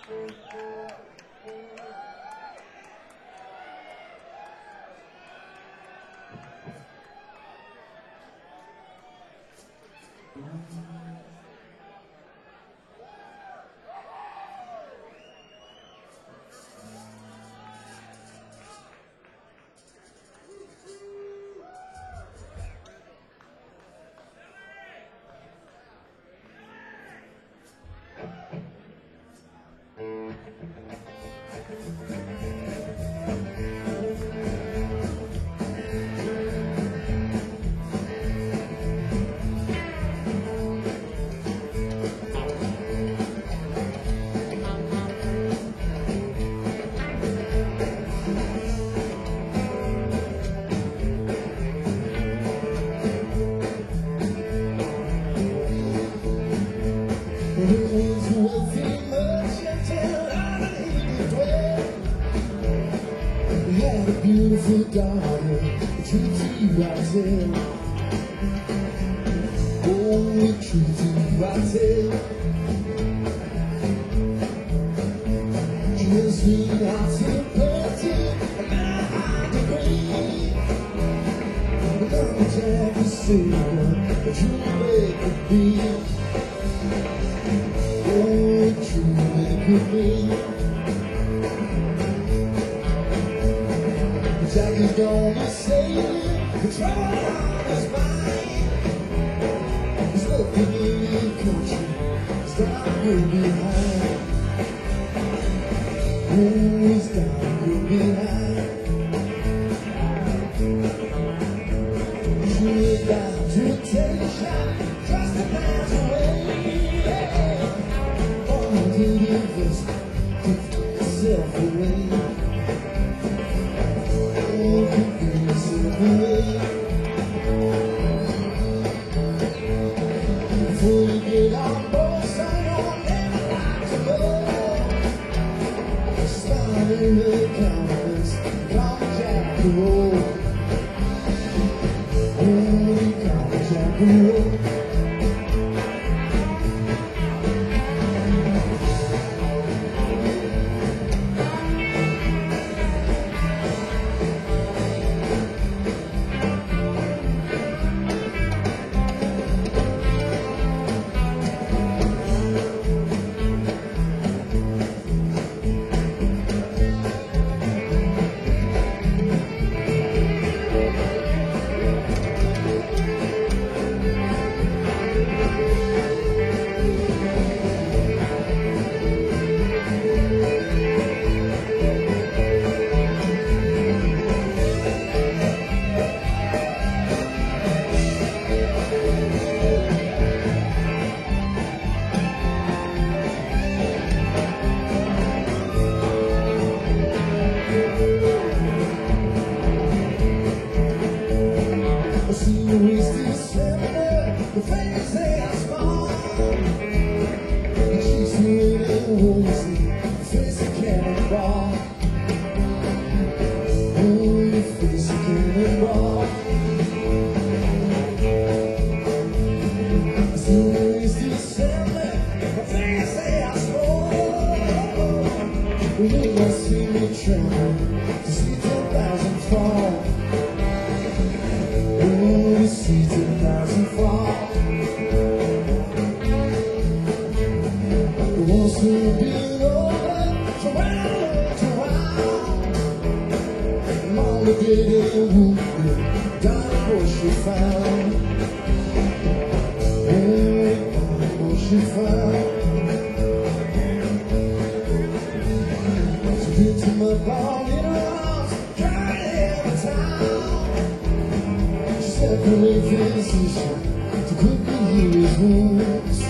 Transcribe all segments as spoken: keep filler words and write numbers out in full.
Beautiful darling, treat you right there. Oh, treat you right there. Just lean out to the party, and I agree. But I'm a jack to see what you make it be. Oh, you make it be. Jack is gonna say control is mine. He's looking in the country, he's got to go behind. Oh, he's got to go behind. You got to take a shot, trust the man's away. Oh, did you just give yourself away? Before you get on board, son, you'll never like to go. Starting the compass, come Jack the road. Oh, come Jack the road. The fingers they are small. She's really woozy, face a cannonball. Oh, your face a cannonball. As soon as December, the fingers they are small. You must see me tremble to see ten thousand fall. Oh, to see ten thousand fall. Wants to be over, so round, so round. Mama didn't whoop you, down the bush you found. Hey, down the bush you found. So get to my ball in her arms, try every time. She separate physician to cook the hero's wounds.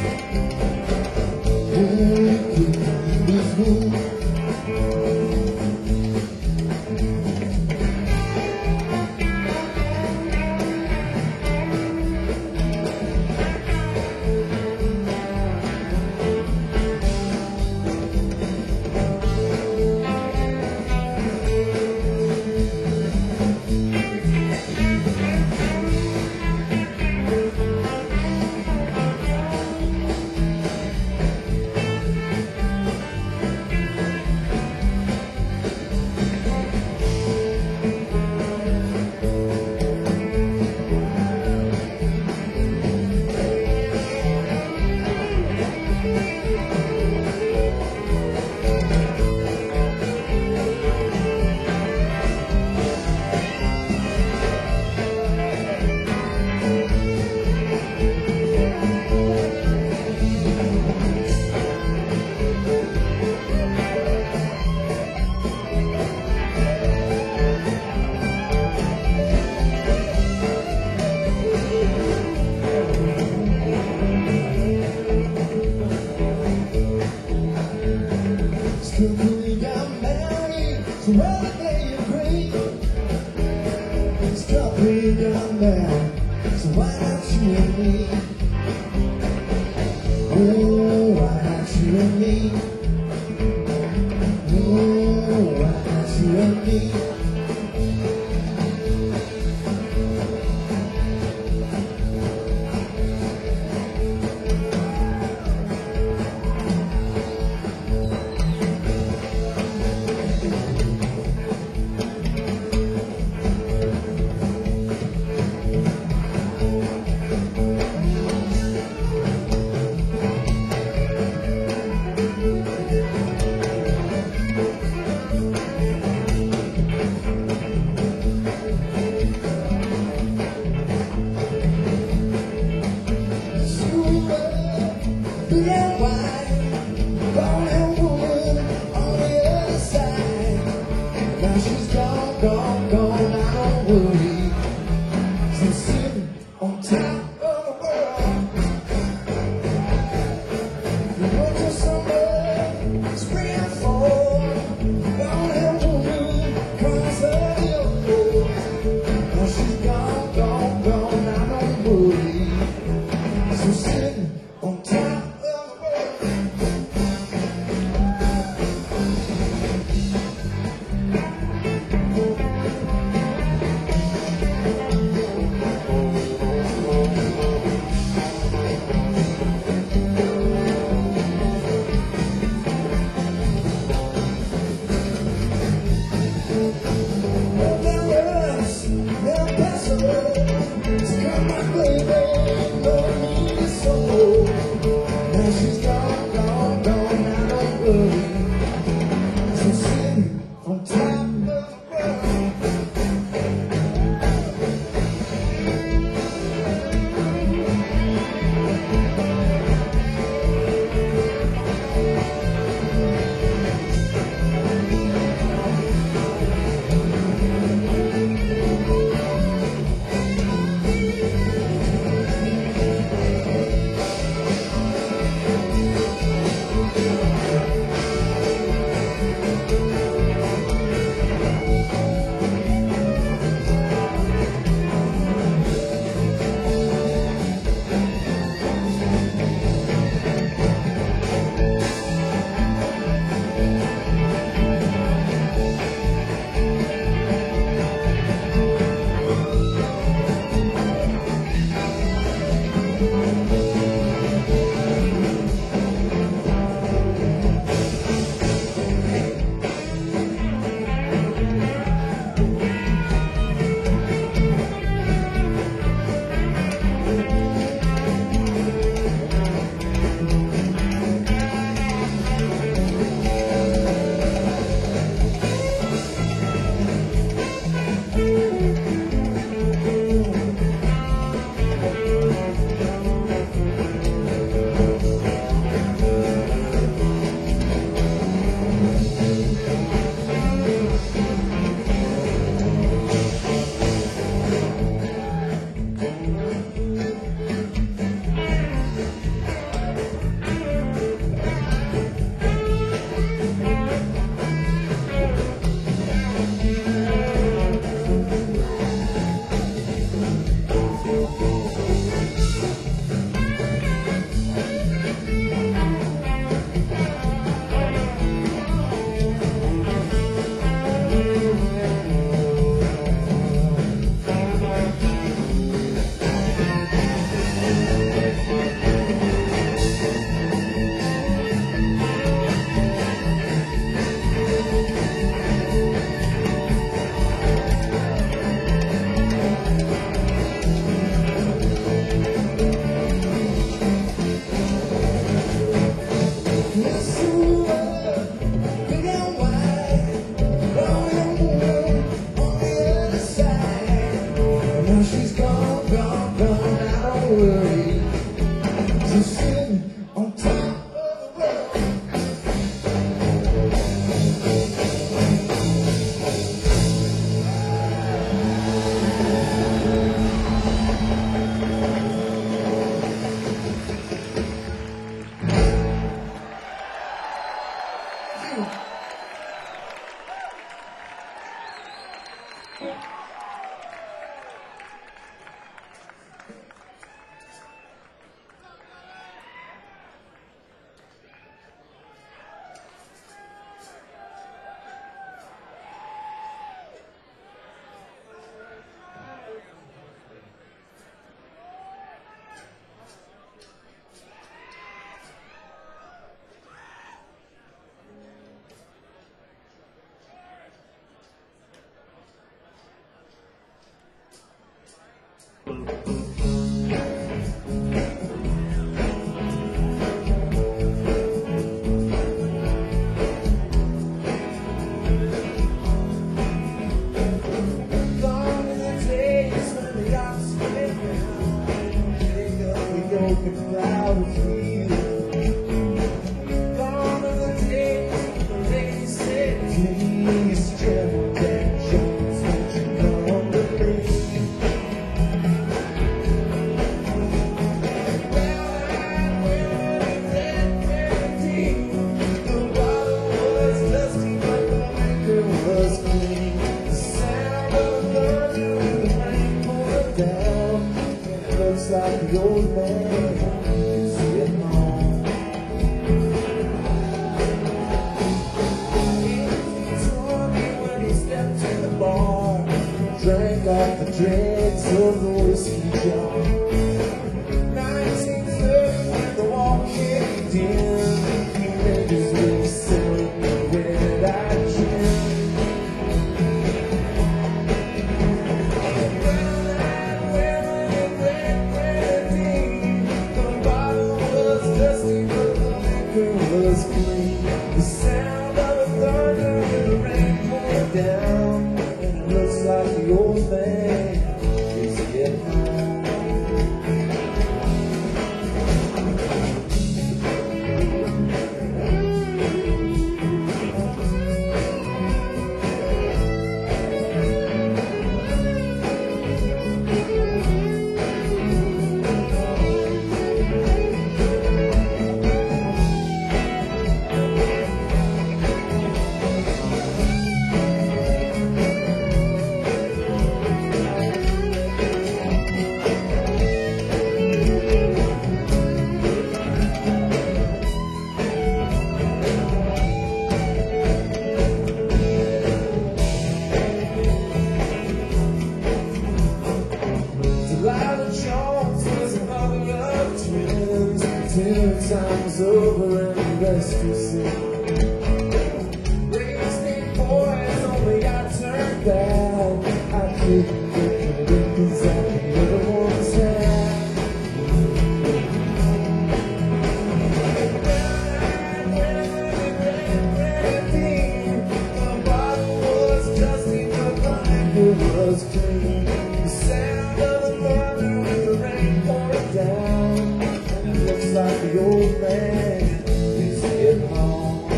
So everything you bring, it's completely done now. So why not you and me? Oh, why not you and me? Oh, why not you and me? Black, white, brown and woman on the other side. Now she's gone, gone, gone, I don't worry. She's sitting on top of the world. You went to summer, spring and fall. Brown and woman cries her hill. Now she's gone, gone, gone, I don't worry. So sitting on top. Like the old man is getting home. He told me when he stepped in the bar, drank off the dregs of the whiskey jar. nineteen thirty when the wall kicked in, he made his way selling red-eyed gin. Was clean. The sound of the thunder and the rain pouring down, and it looks like the old man is getting home. Two times over and the rest you see. Raised in boys, only got turned bad. I couldn't get the because I could never want to stand. The bottle was dusty, but the liquor was clean. The sound of the thunder with the rain pouring down. Looks like the old man is getting home.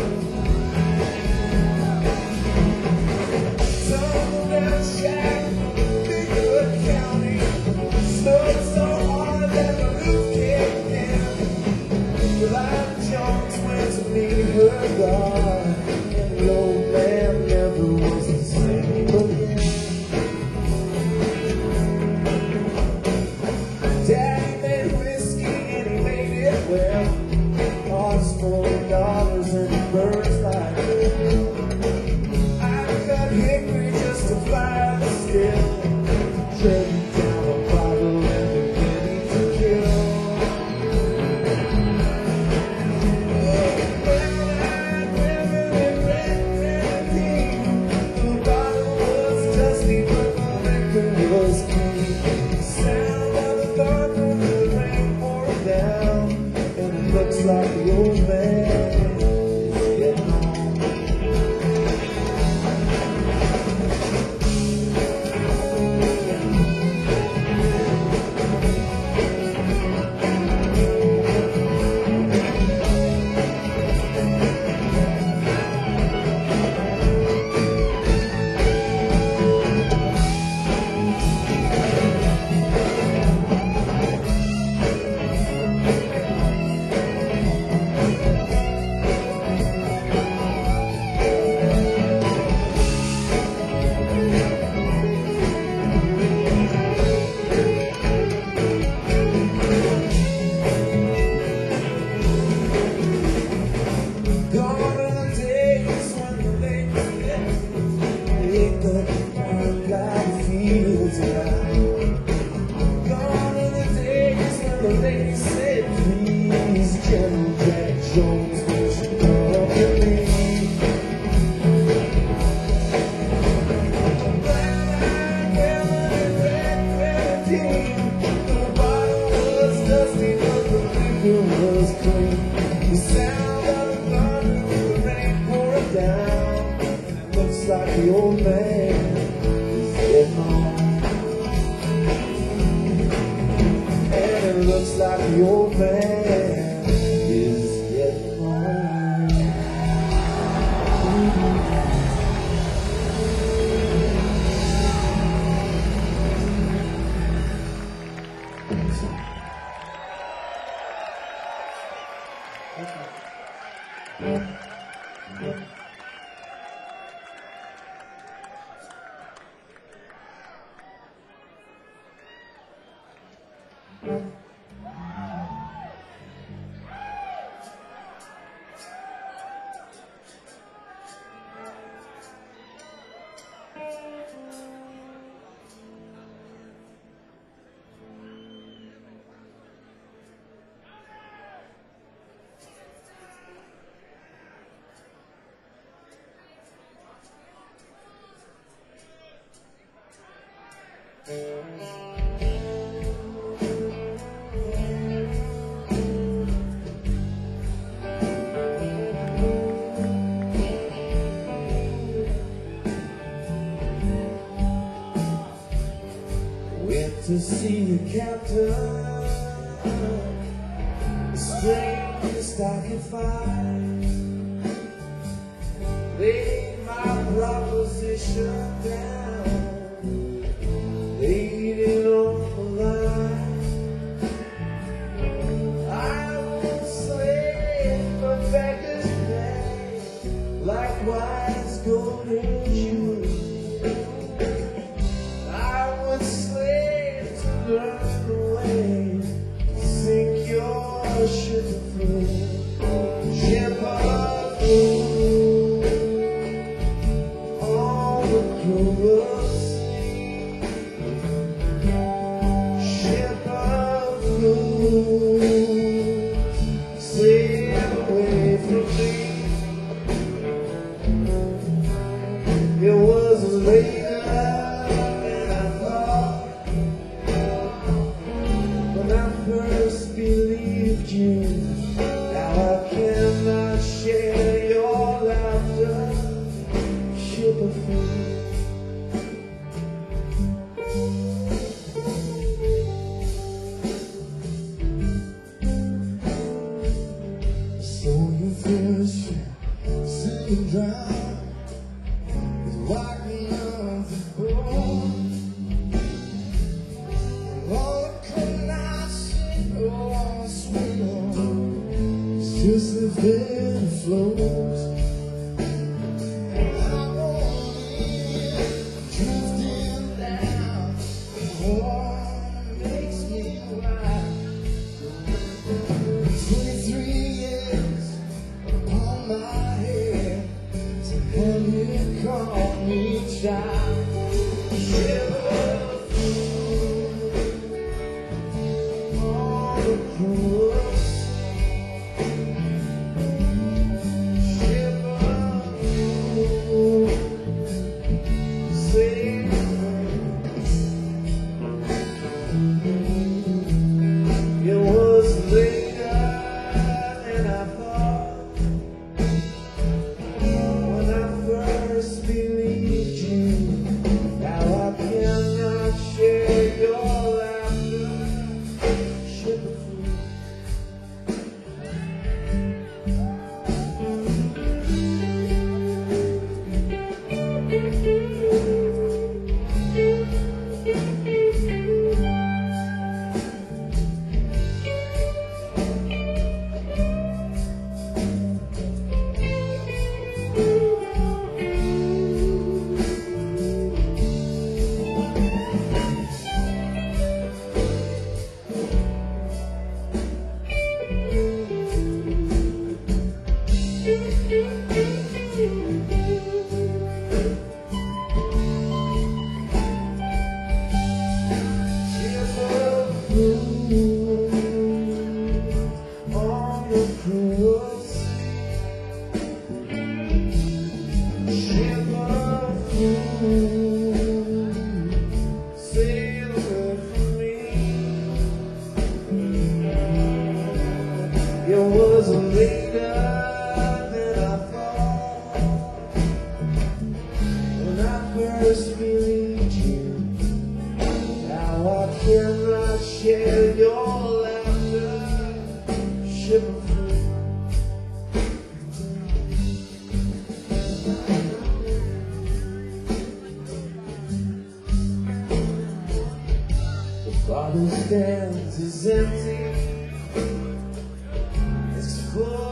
Tumble down shack, Bigfoot County. Snowed so hard that the roof caved in. Reliant Jones went to meet her God, and the old man never was the same again. Daddy made whiskey and he made it well. Cost four dollars and it burns like hell. I cut hickory just to fly the still. Trading down a bottle and a guinea to kill. Brown-eyed women in red, red tea. The bottle was dusty but the liquor was clean. The sound of the thunder with the rain pouring down, and it looks like the old man is getting home. They said, please, General Jack Jones, won't you come up with me? Brown-eyed women in red, red tea. Went to see the captain, the strangest I could find. Laid my proposition down, laid it on the line. I won't slave for beggars' pay, likewise golden jewels. I would slave to learn the way, sink your ship through, ship of food, on the cruise, ship of food, sail away from me. It was later than I thought when I first believed you. Now I cannot share your laughter, ship of food. So you first sitting down, walking on the bone. Oh, could not sit or swing on, it's just the bed floats. And I want it drifting down, oh, makes me cry. Twenty-three years upon my head, so have you call me child? Ship of food, on the cruise, ship of food, sail away. It was later than I thought when I first believed you. Now I cannot share your laughter, ship of food. On the cruise, ship of food, sail away from me. It was later than I thought when I first believed you. Now I cannot share your laughter, ship of food. The bottle stands is empty, it's full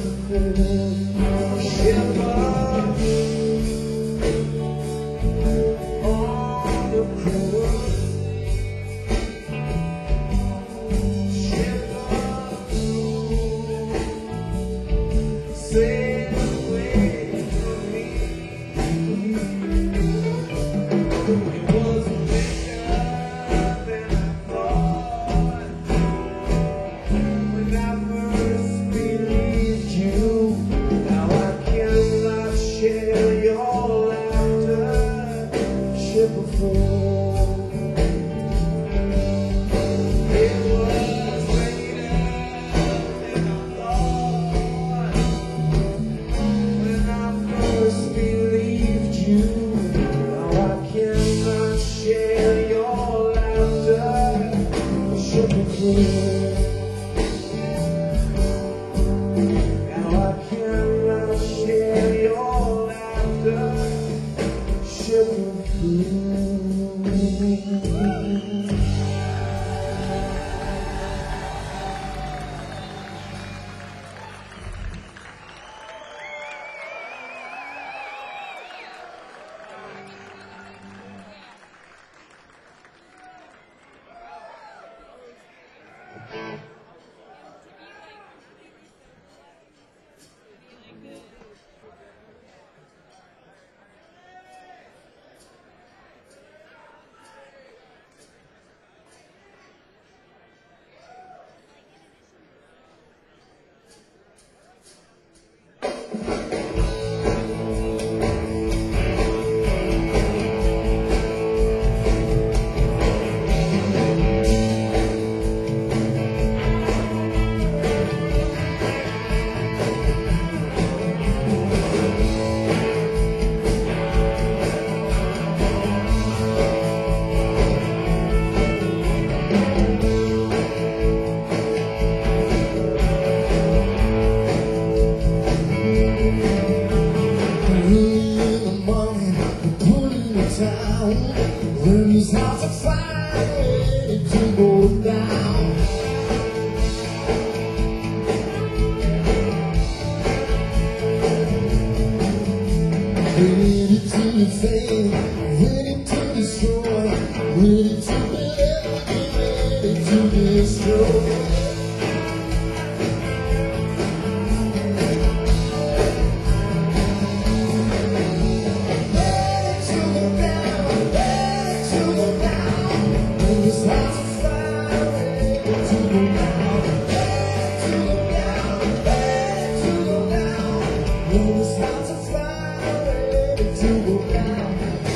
When it's hard to find a way to go down.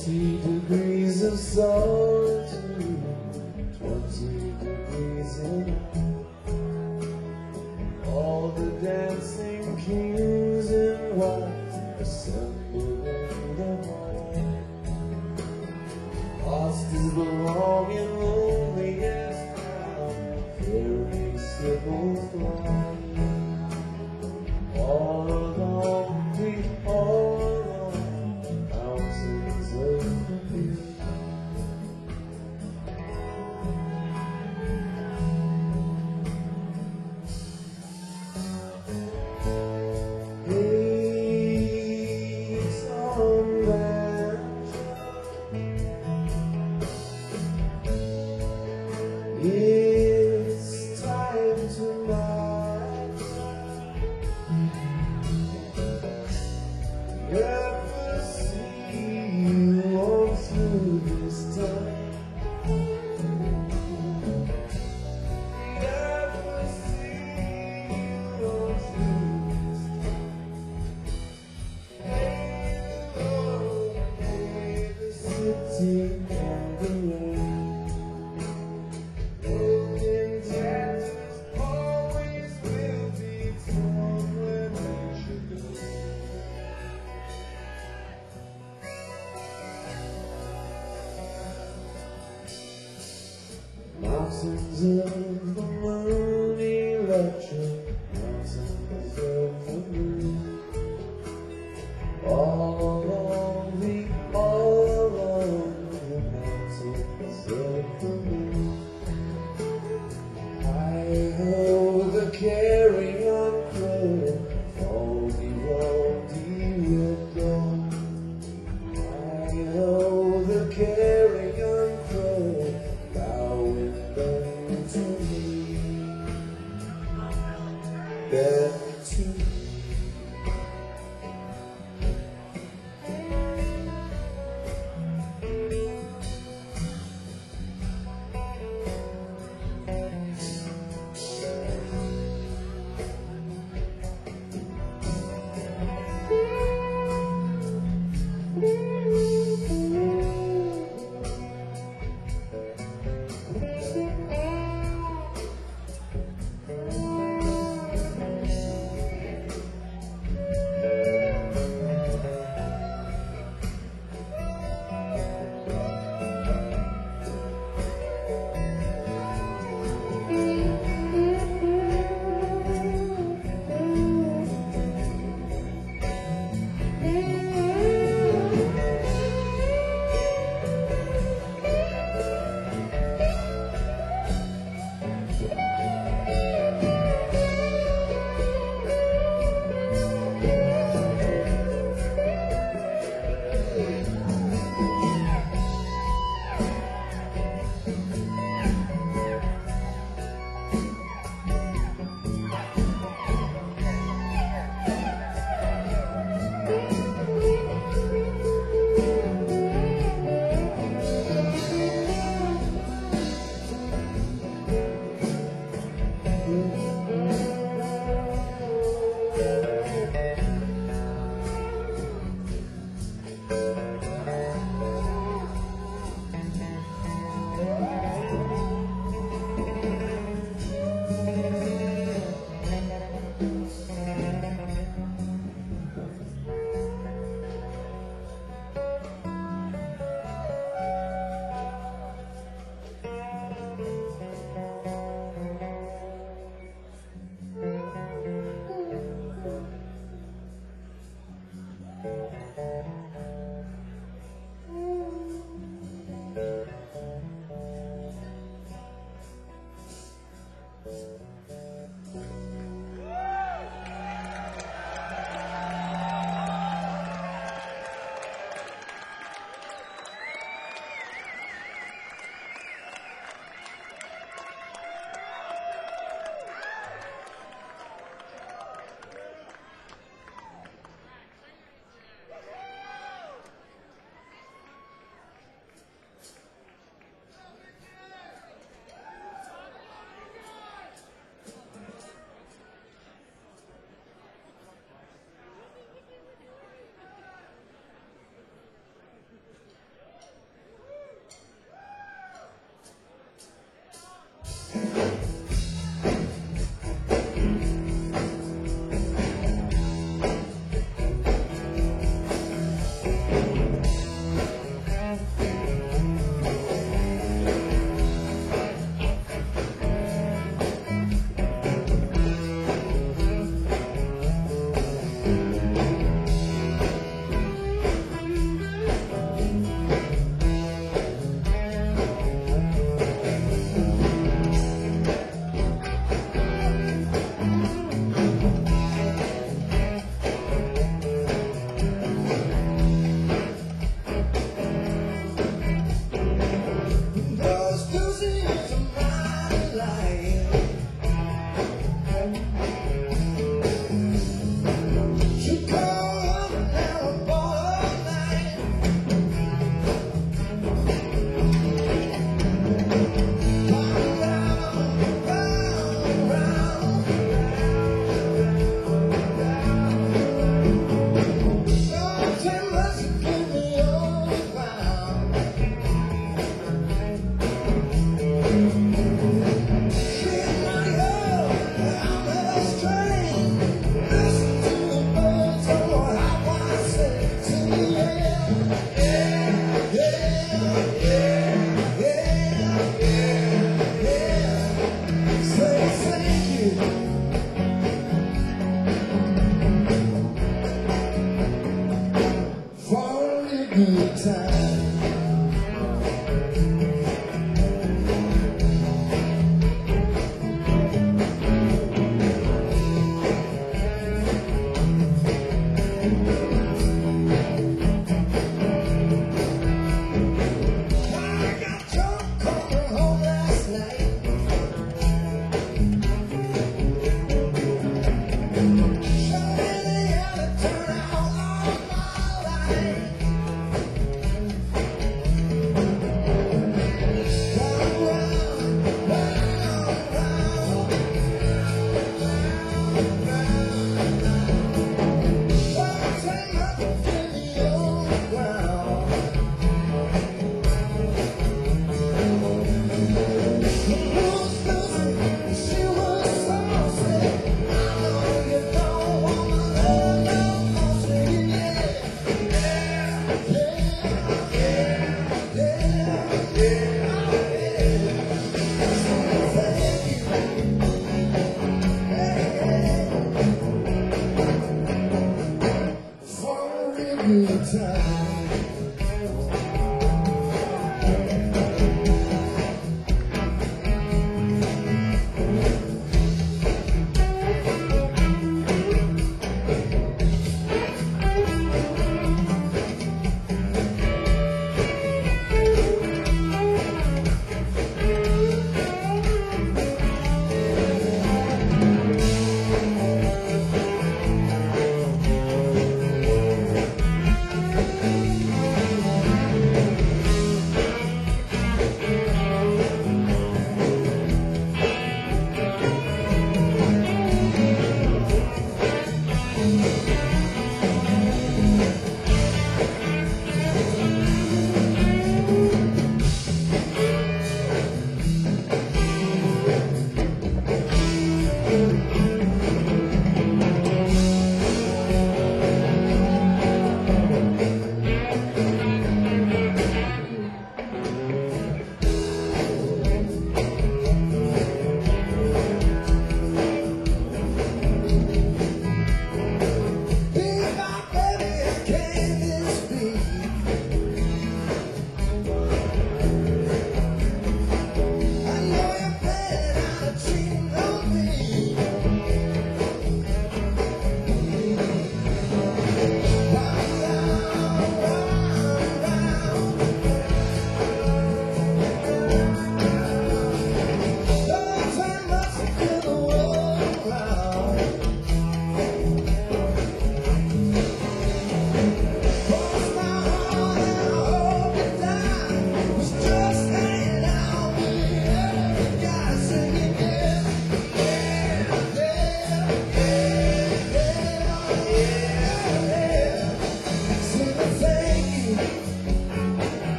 Twenty degrees of solitude, twenty degrees in all the dancing kings in white assemble in the hall. Lost is belonging, loneliest now, very civil flight. All along, we all along, mountains of the view. Peace on banjo, it's time to march. Never see you all through this time. Never see you all through this time. Hey, the city and the rain, broken tatters always will be torn when we should go. Mountains of the moon, electric mountains of the moon. All along the, all along the mountains of the moon. Hi-ho, the carry-on crow, Baldy-Waldy will go. Hi-ho, the carry-on crow, bowing down to me, back to me.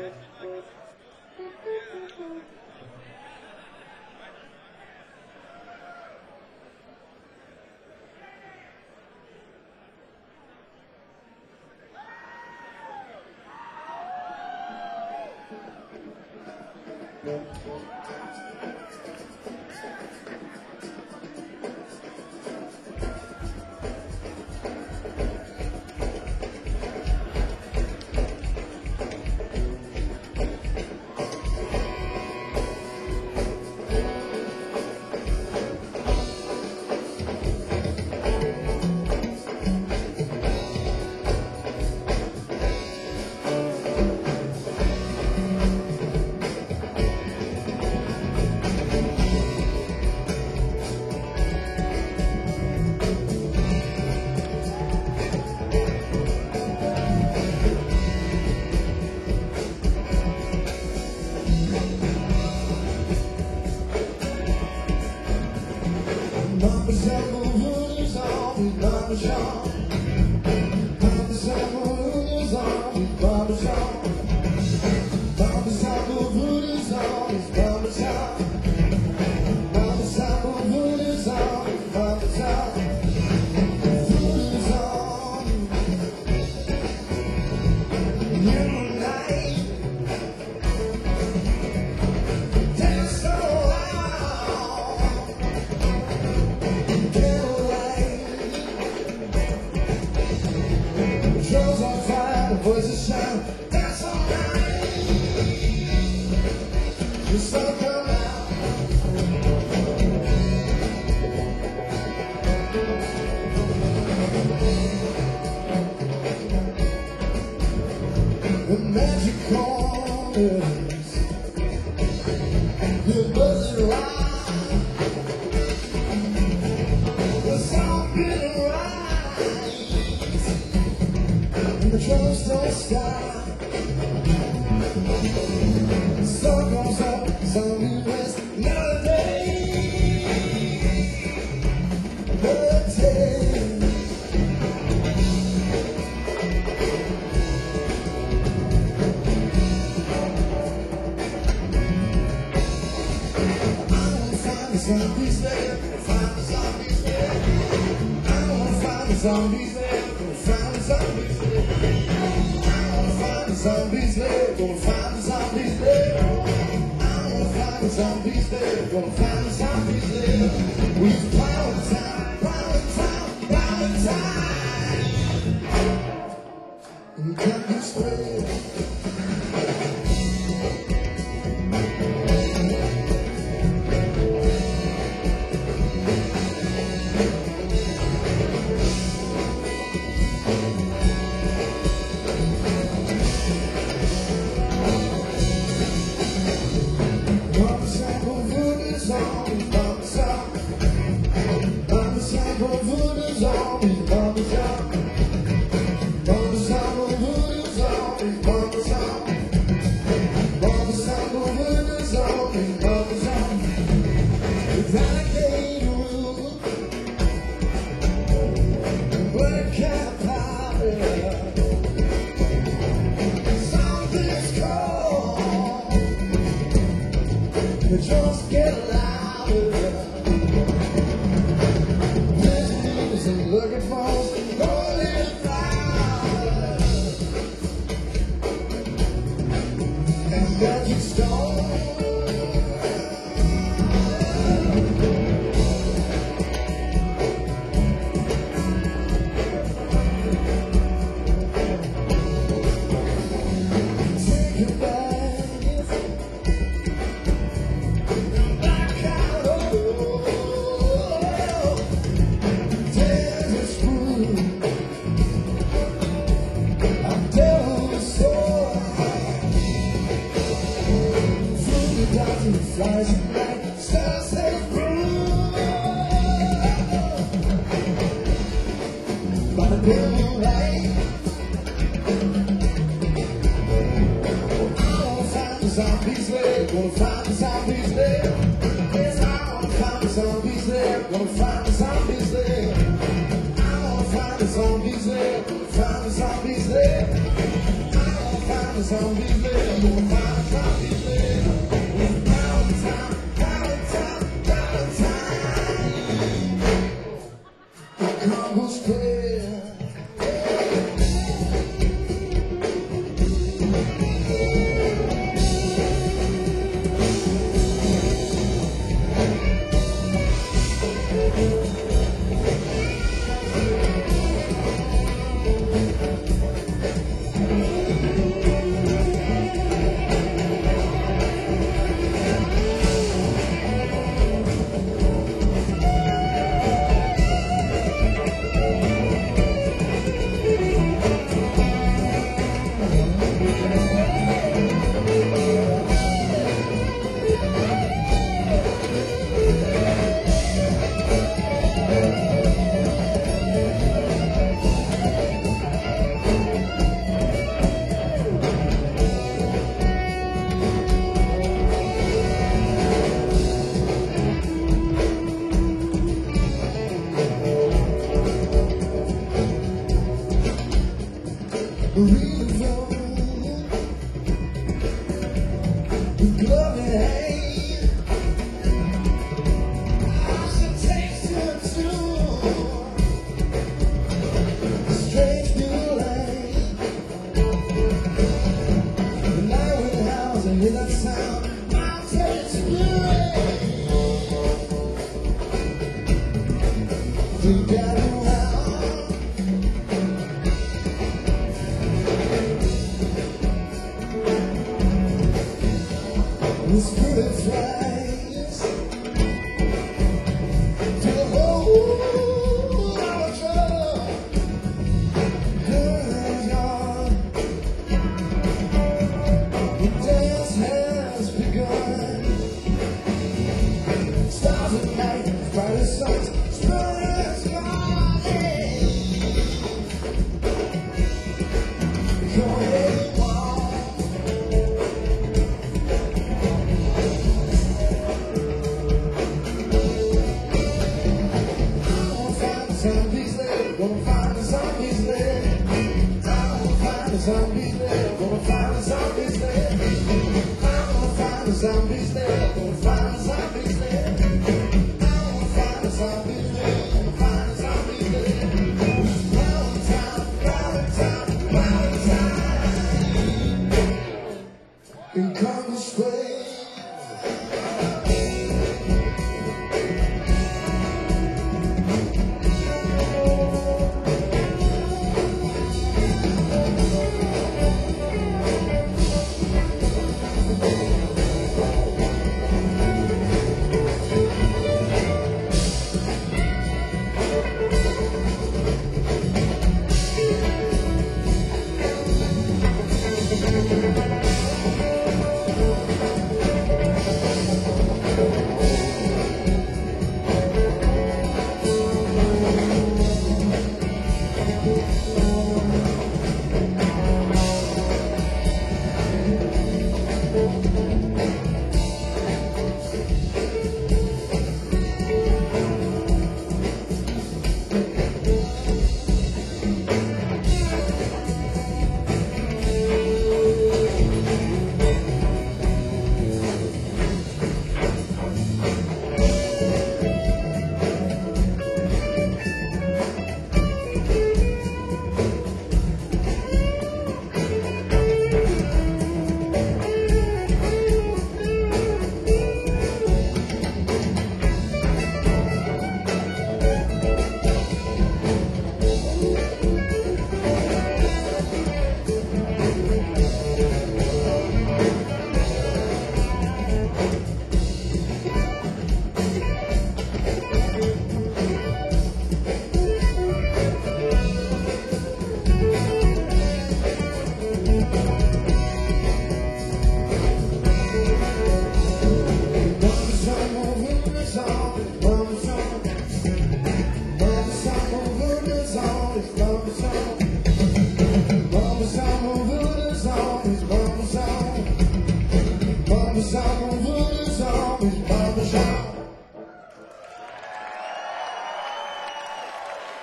Voices shout, that's alright. Just so come out. The magic corners, the buzzing rhyme, the song will rise, and the drums don't stop. Sun comes up, sun will rest, another day, another day. Zombies there, find the zombies there. I wanna find the zombies there, gonna find the zombies there. I wanna find the zombies there, gonna find the zombies there. I wanna find the zombies there, gonna find the zombies there. We've plowed time, plowed time, plowed time. We got this way. Just get louder. This music looking for rolling fire and magic stone. Take it back. Flies at night, stars that through by the moonlight. I wanna find the zombies there, gonna find the zombies there. Yes, I wanna find the zombies there, gonna find the zombies there. I wanna find the zombies there, gonna find the zombies there. I wanna find find the zombies there. Gonna find the zombies there. Valentine, Valentine, Valentine. Congo Square.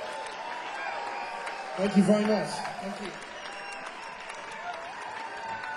Thank you very much. Thank you.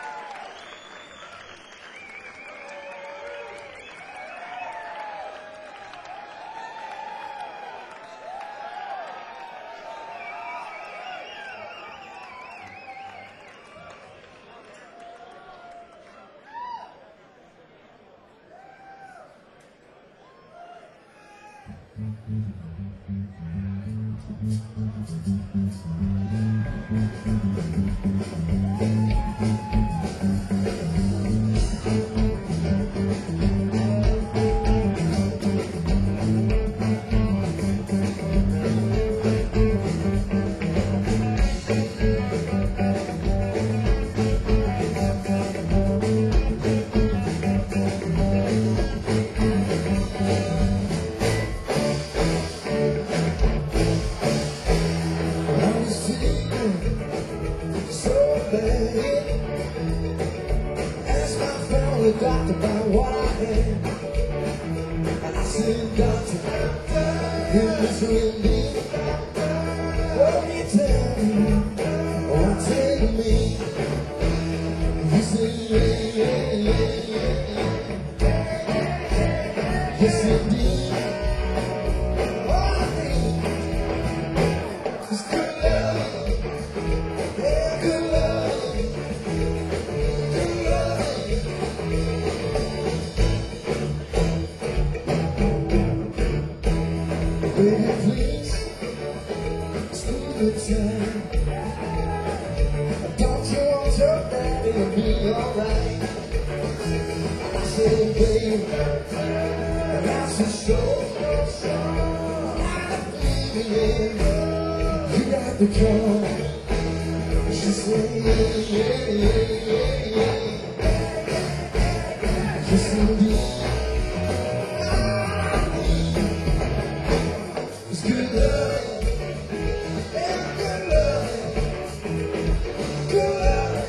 The doctor about what I had, and I said, doctor, in between me, what you tell me, what you tell me? You say, yeah, yeah, yeah, yeah. Yes, indeed. All I need is good love, yeah, good love. Baby, please, spend the time. Don't you want your daddy to be alright? I said, baby, and that's for sure. I believe you got the call. She said, yeah, yeah, yeah, yeah, yeah. Yes, indeed. Good love, yeah, good love, good love.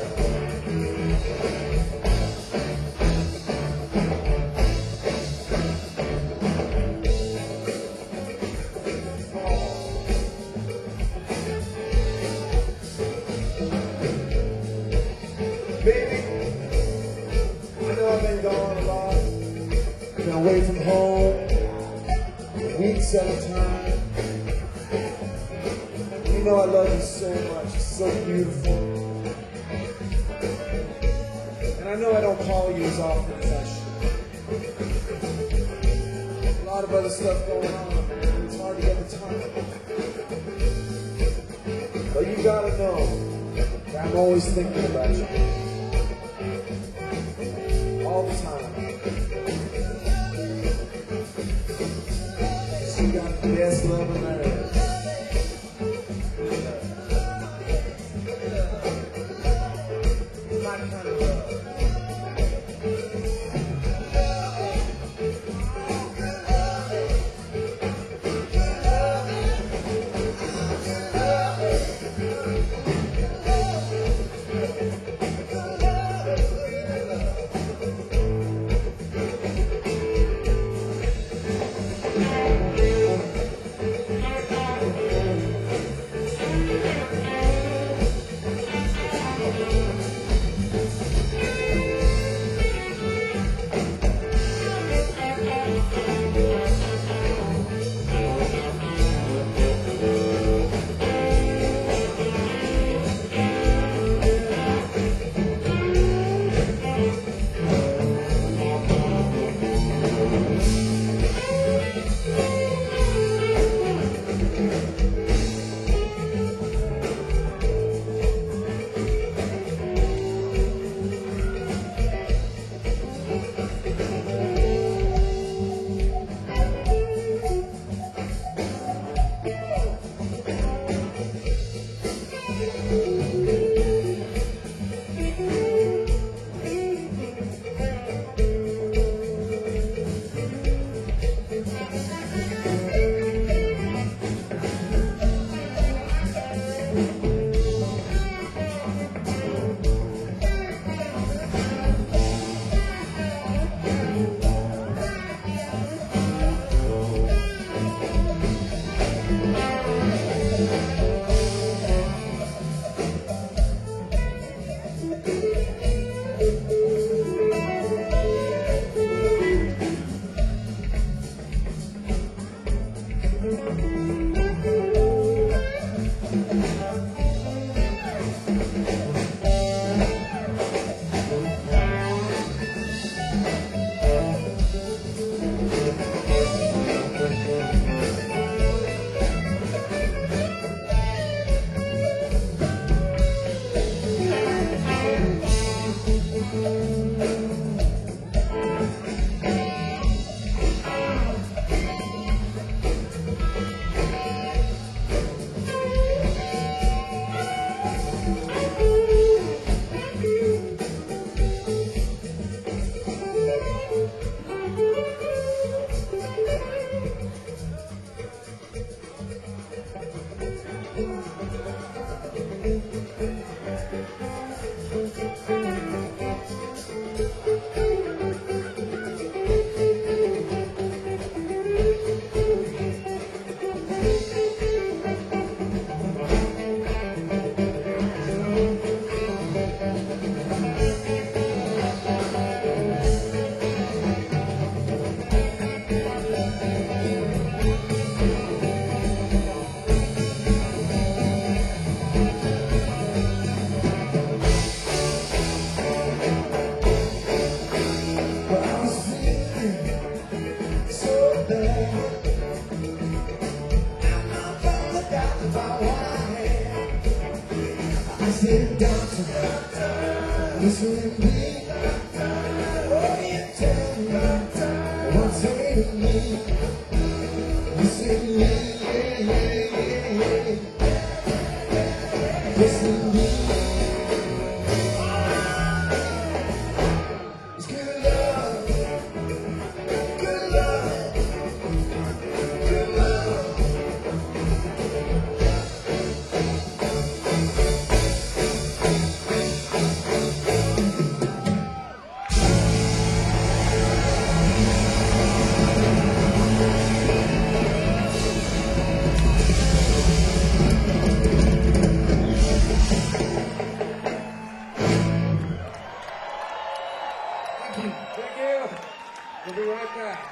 Baby, I know I've been gone a lot. I've been away from home, weeks at a time. You know I love you so much, you're so beautiful. And I know I don't call you as often as I should. A lot of other stuff going on, man. It's hard to get the time. But you gotta know that I'm always thinking about you. All the time. You got the best love in there. said, doctor, listen to me. Oh, you tell me what's ailing me. Listen to me, yeah, yeah, yeah, yeah. Listen to me. It's good love, good love, good love. Thank you. We'll be right back.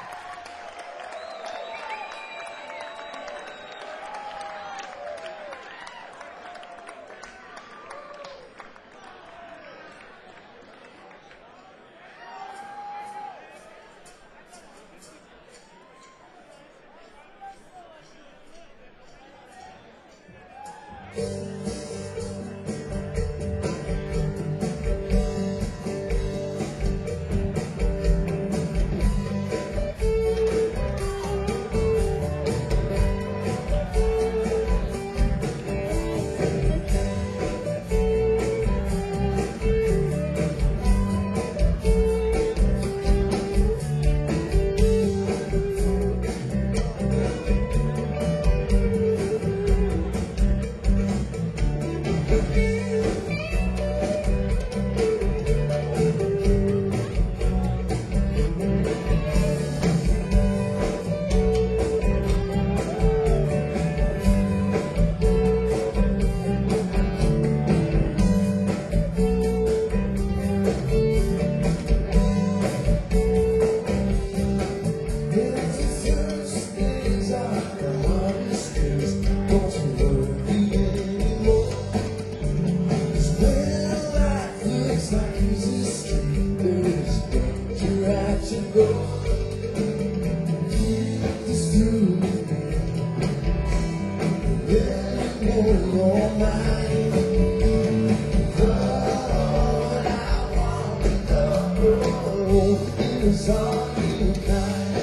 It's all you got.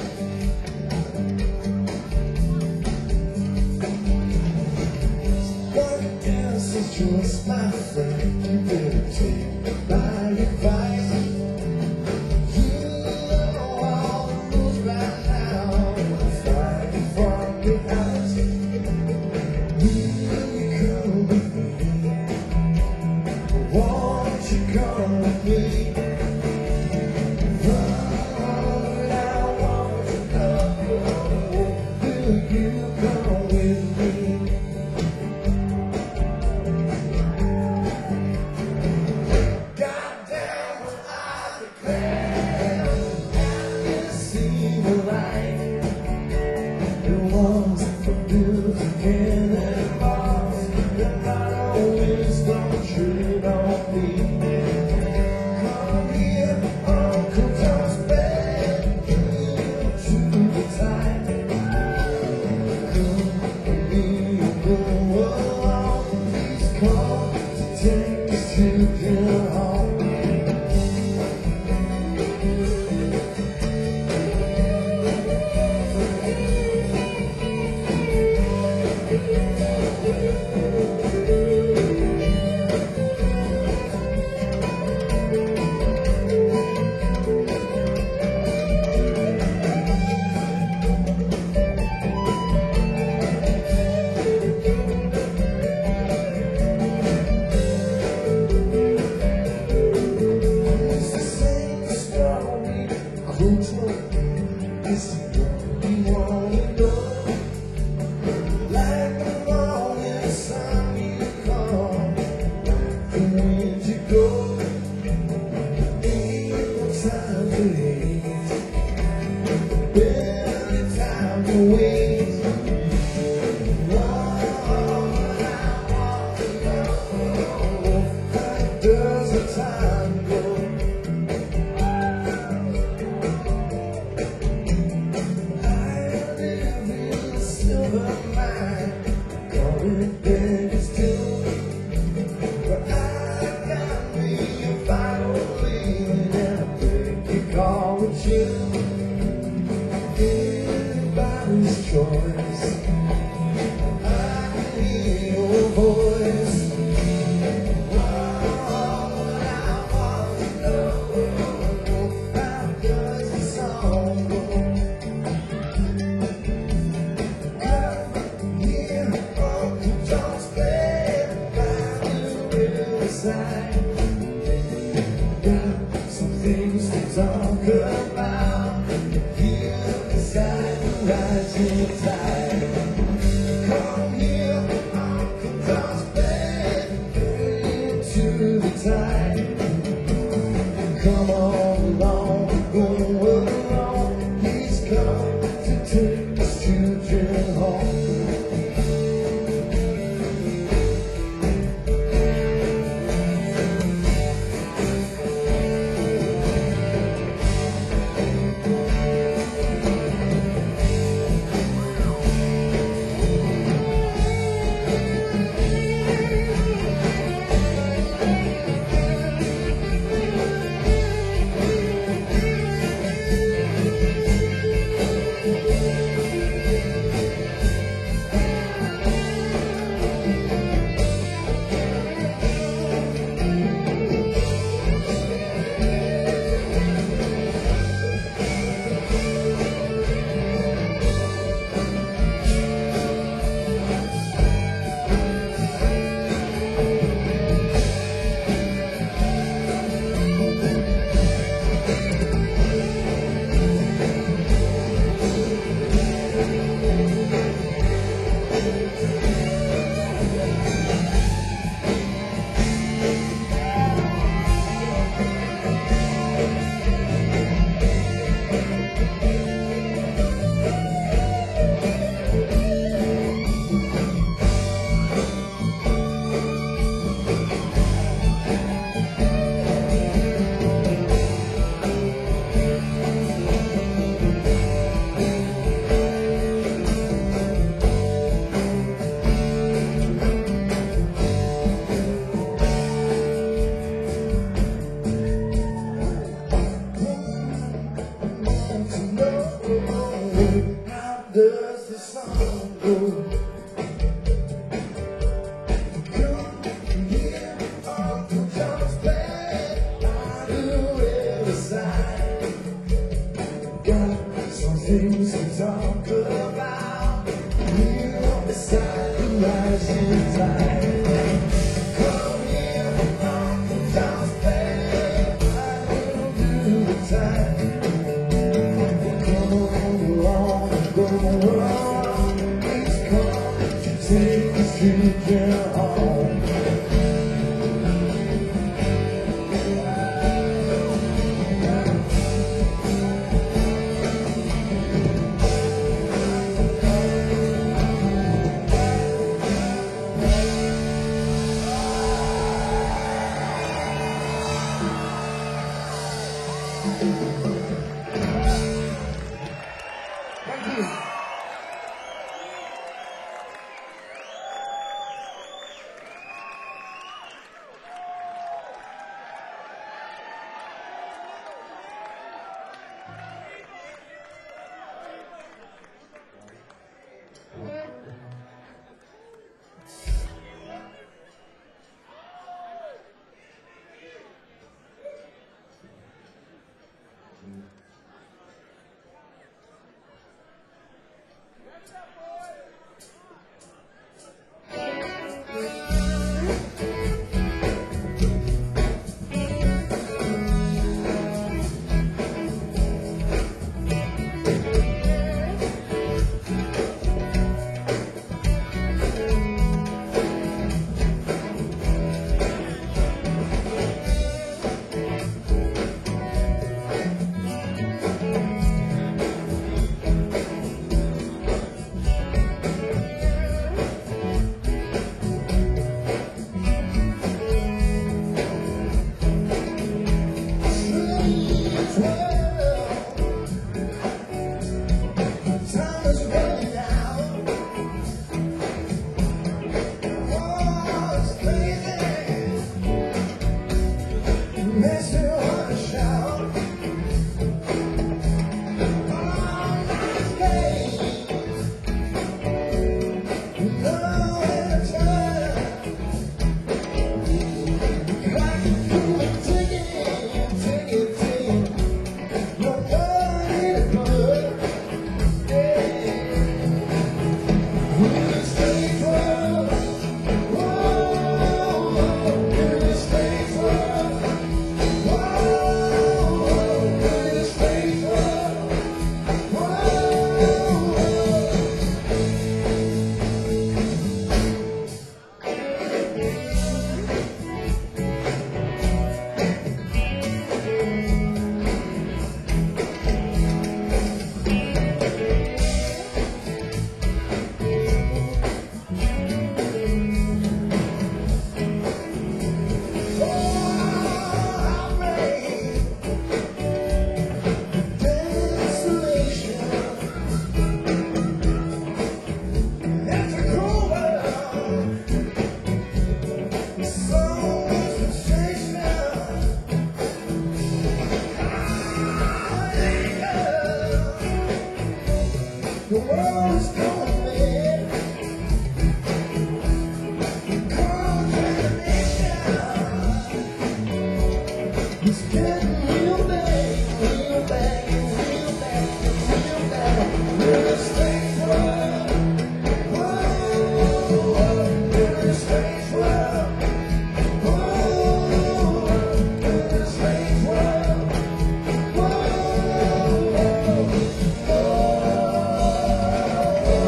One dance is just my friend. You better take my advice. You know all the rules right now. I'm fighting from behind. Will you come with me? Won't you come with me? side. Got some things to talk about. Here beside the rising tide. Come here, Uncle Tom's bed, into the tide. Come on along, go along. He's come to take his children home. How does the song go? Come here, Uncle Tom's bed, by the riverside. Got some things to talk about. Here beside the rising tide. Come here, Uncle Tom's bed, by the tide. Take the children home. world is going mad. Contamination is getting real bad, real bad, real bad, real bad. We're a strange world. Whoa, we're a strange world. Whoa, we're a strange world. Whoa, whoa, whoa.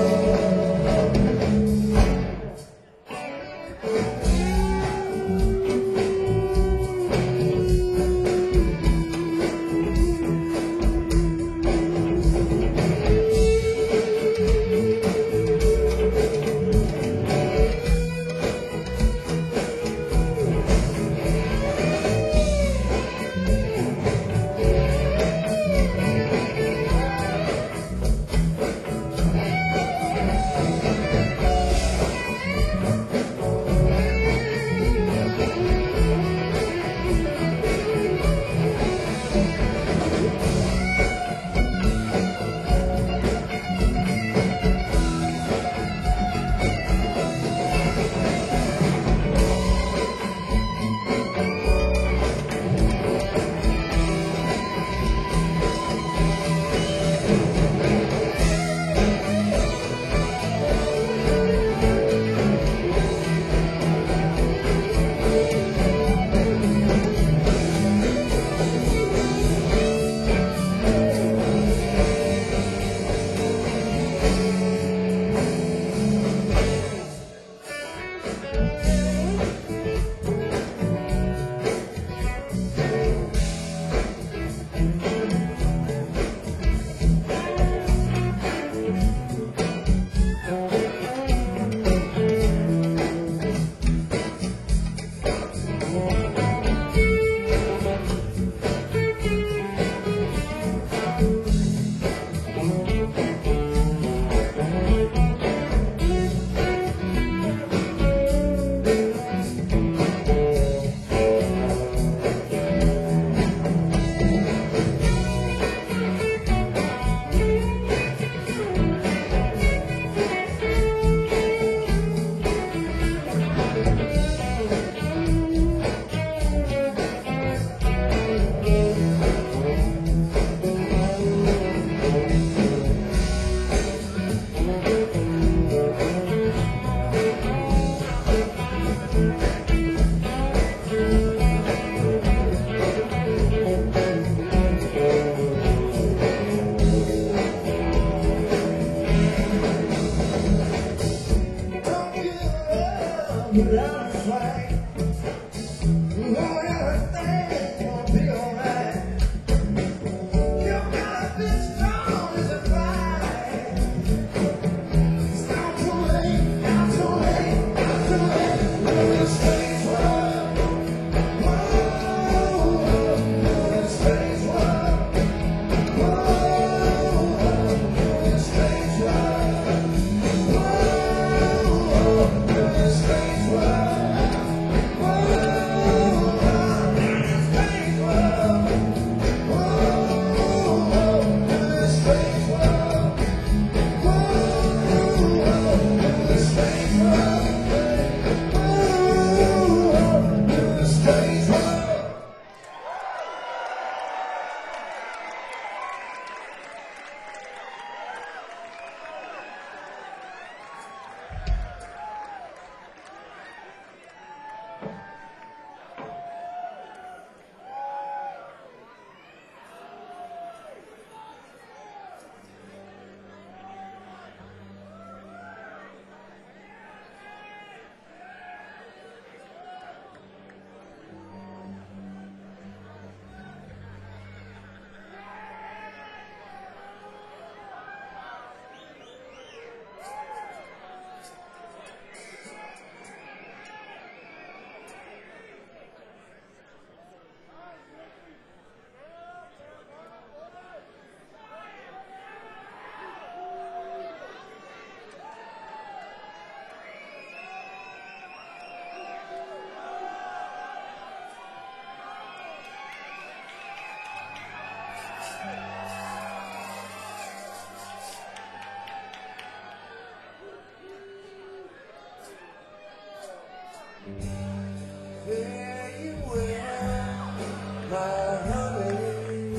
Fare you well, my honey.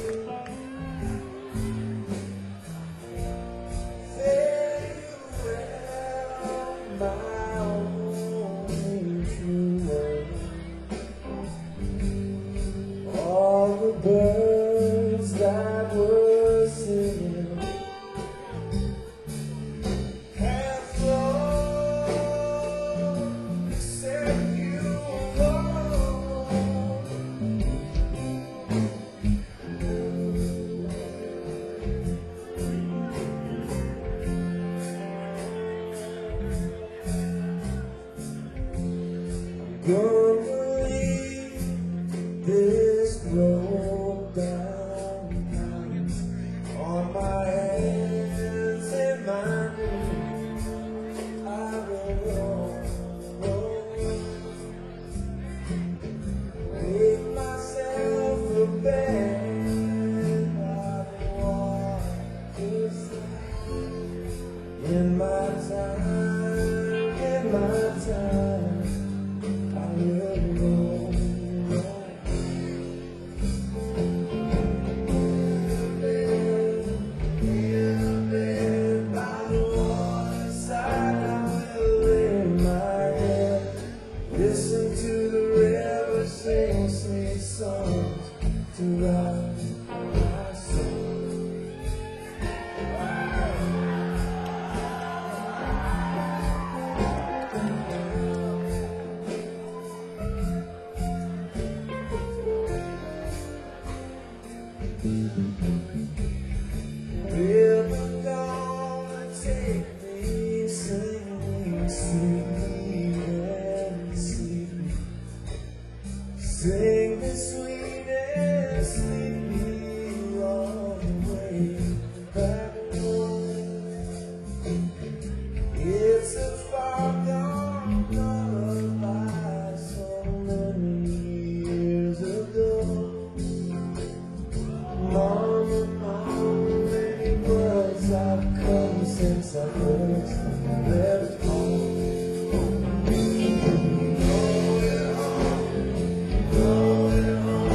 Fare you well, my only true love. All the birds that were singing have flown, except you alone. Gonna leave this road down on my hands and my knees. I will roll, roll, make myself a bed. I want this in my time, in my time. I will roll, roll. Listen to the river sing sweet songs to rise my soul. River gonna take me singing sweet and sweet. Sing the sweet and sleepy all the way back home. It's a far gone lullaby so many years ago. Mama, mama, many words I've come since I first left home. Going home, going home.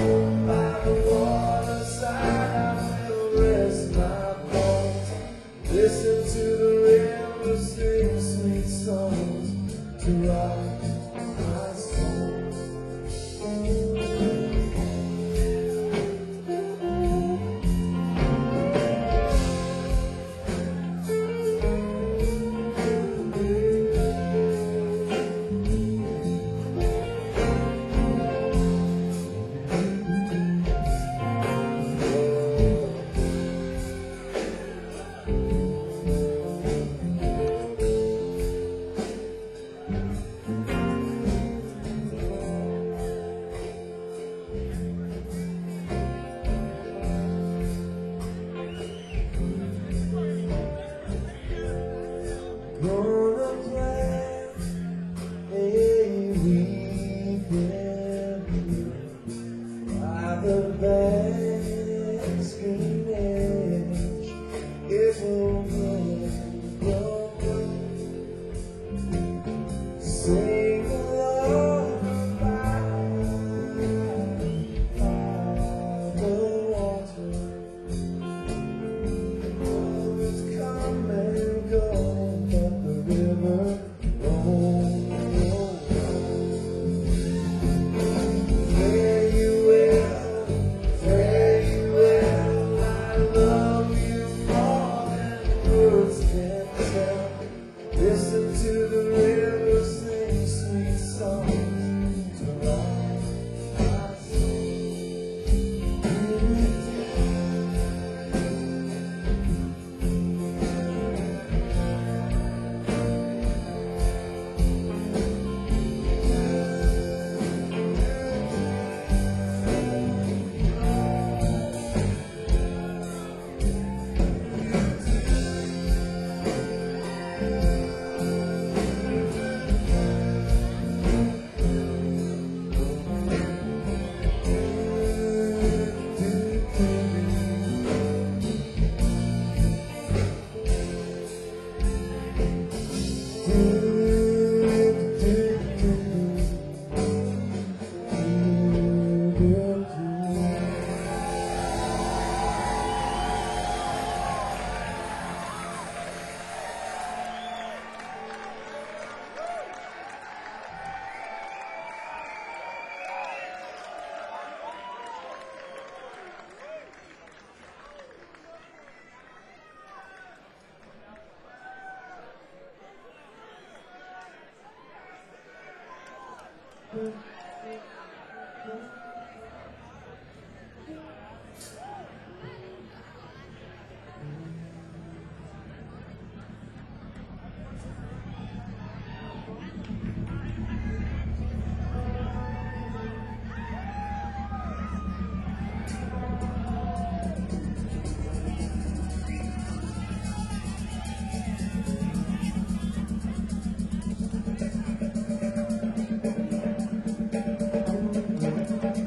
Thank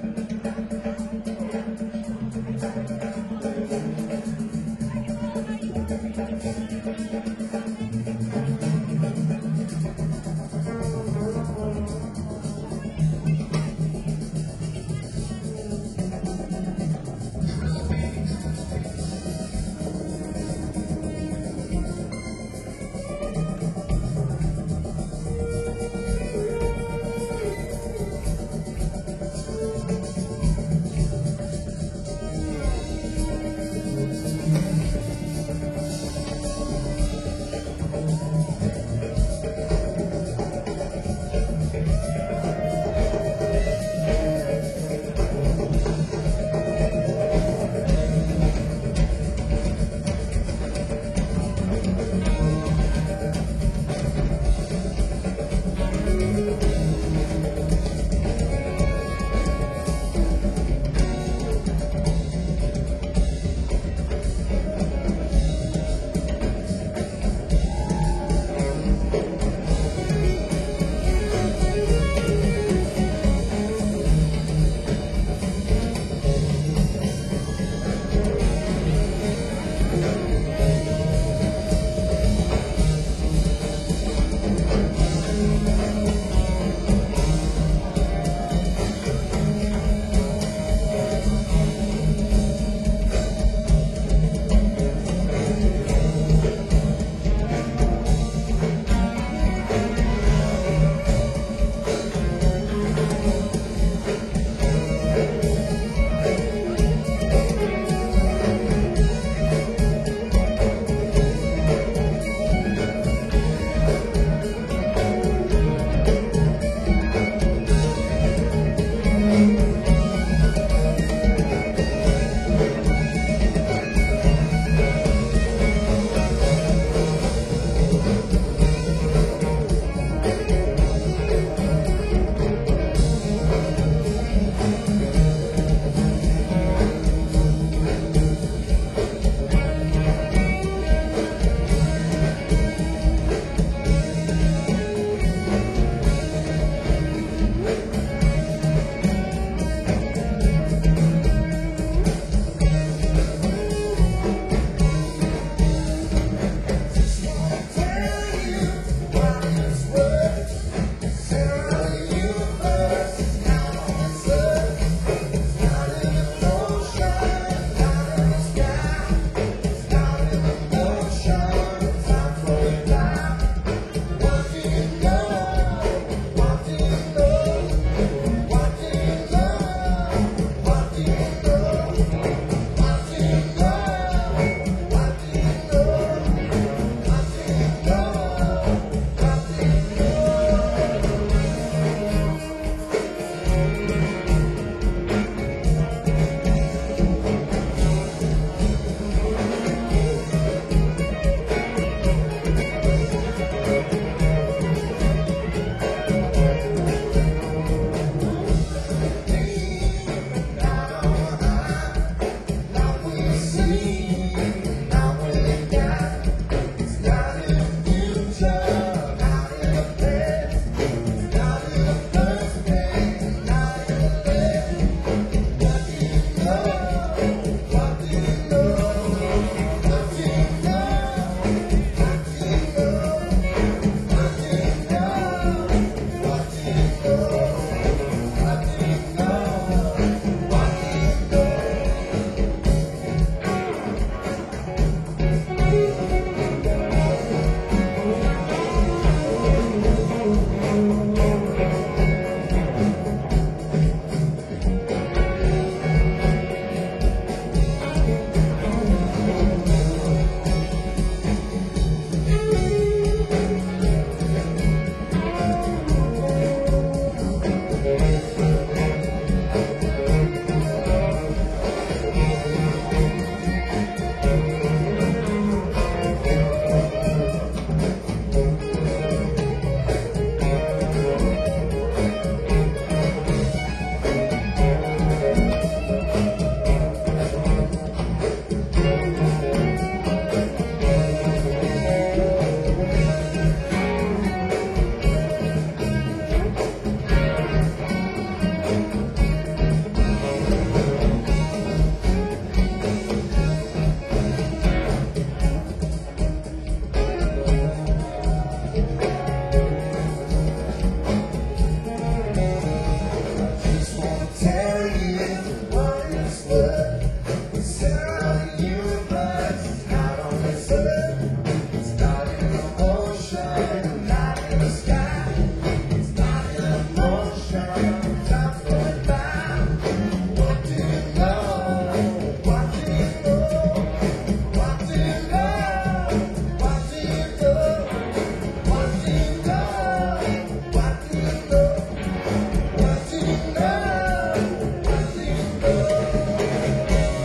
tell you what it's worth. The center of the universe is not on this earth. It's not in the ocean, not in the sky. It's not in the motion, time flowing by. What do you know? What do you know? What do you know? What do you know? What do you know? What do you know? What do you know? What do you know?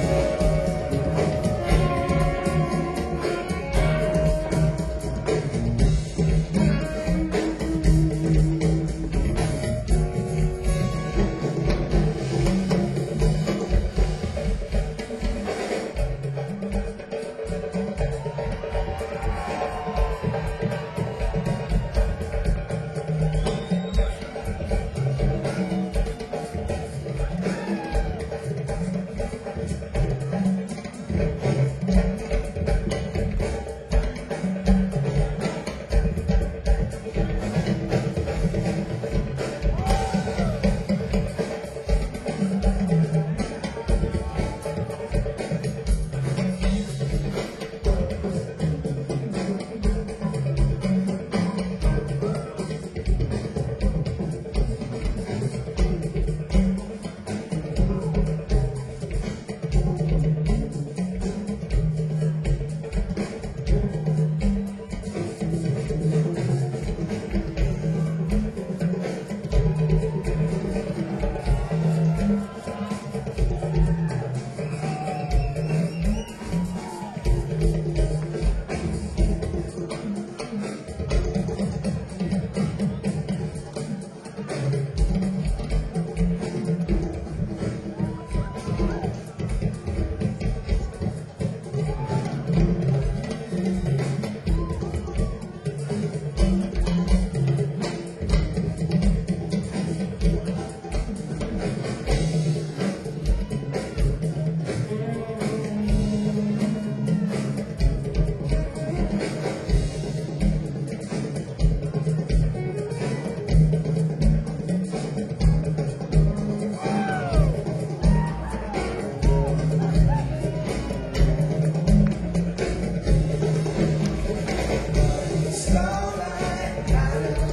Starlight, out in the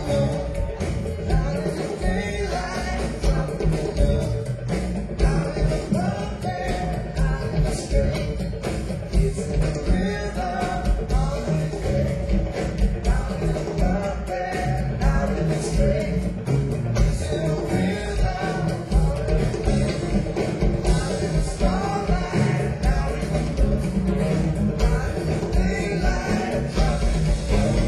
moon, out in the daylight, out in the moon, out in the pumping, out in the street. It's in the rhythm, all in the way. Out in the pumping, out in the street. It's in the rhythm, all in the way. Out in the starlight, out in the moon, out in the daylight, out in the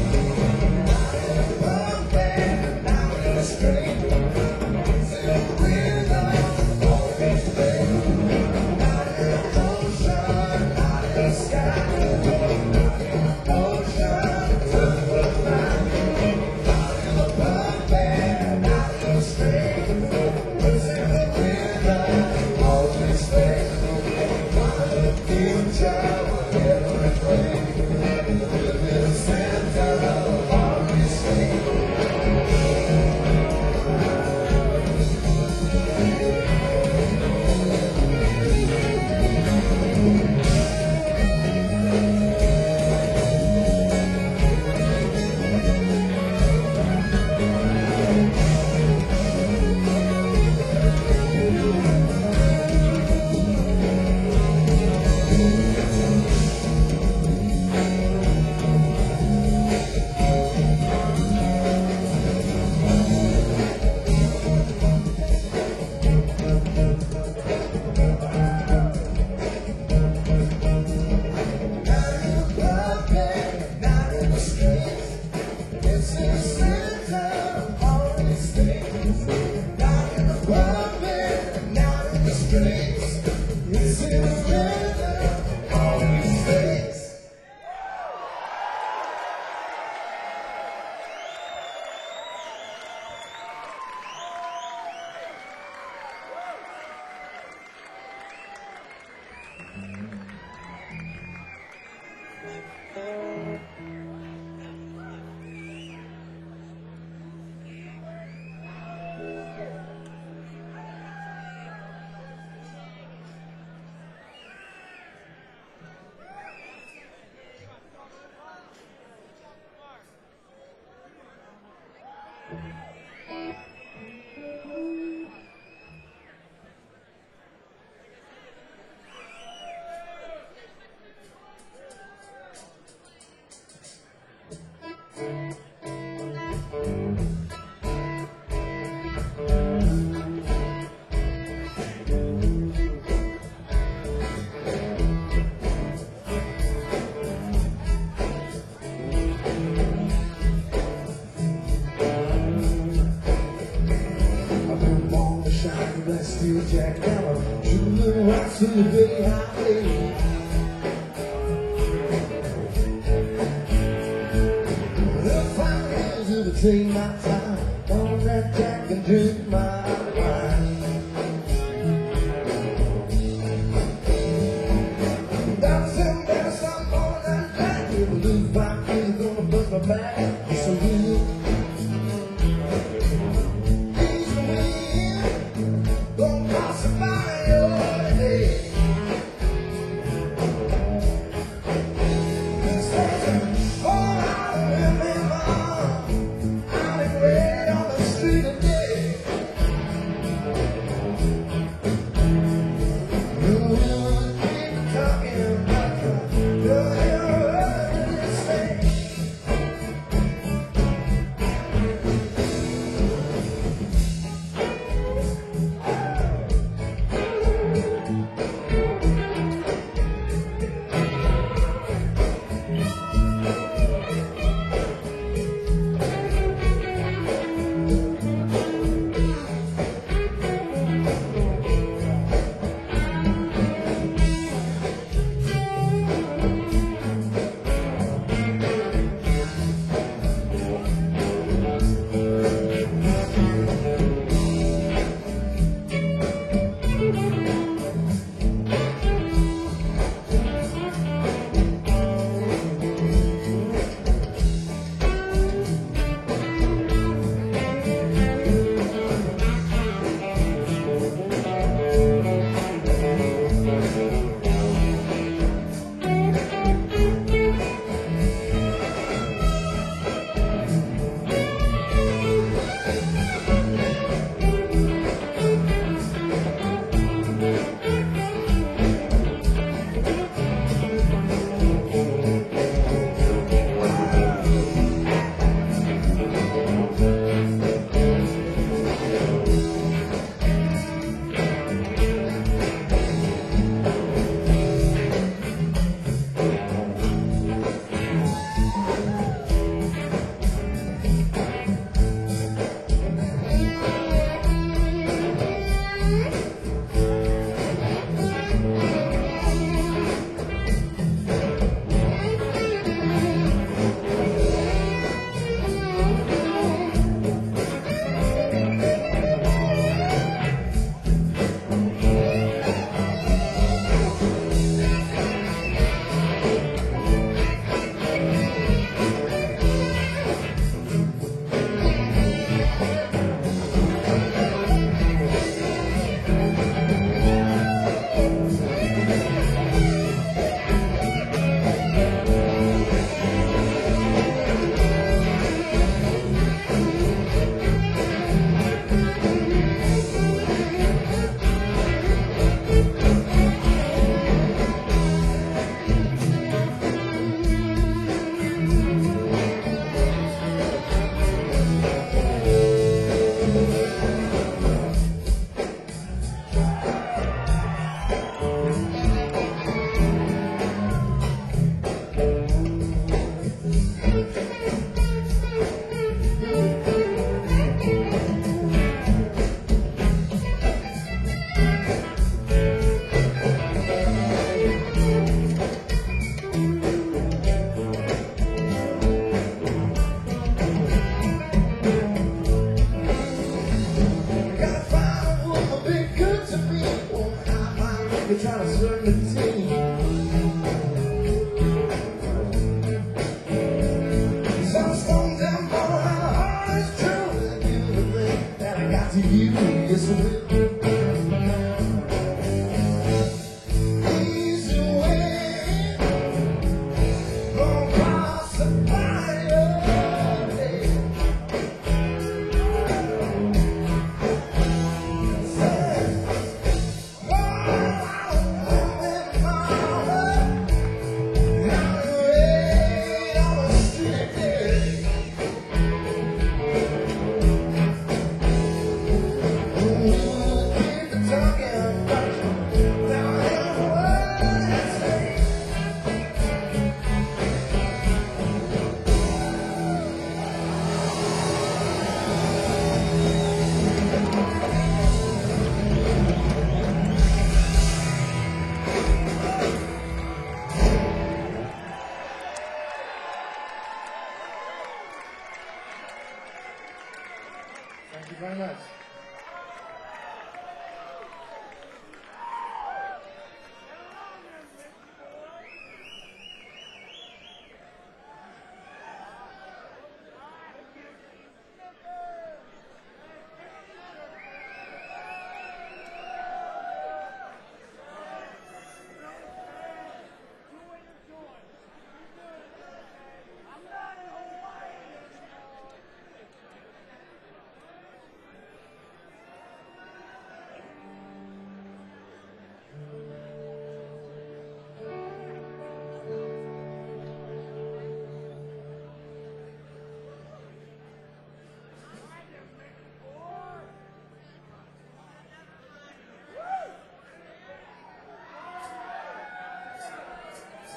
pumping, out in the street. It's in the rhythm, all in the way. Out in the ocean, out in the sky. Out in the ocean, time goes by. Out in the pumping, out in the street. It's in the rhythm, all in the way. Out in the future, whatever it brings. Live in the center of all we see. black steel jackhammer, shooting right through the big highway. The fire is to take my time on that jack and drink my wine. Dancing, dancing on that jack, if I lose my feet, gonna bust my back. It's a real. You're trying to serve the team. Some stones and more, and a heart is true. And give the thing that I got to you. Yes, I will. Easy way, gonna cross the fire. Say, oh,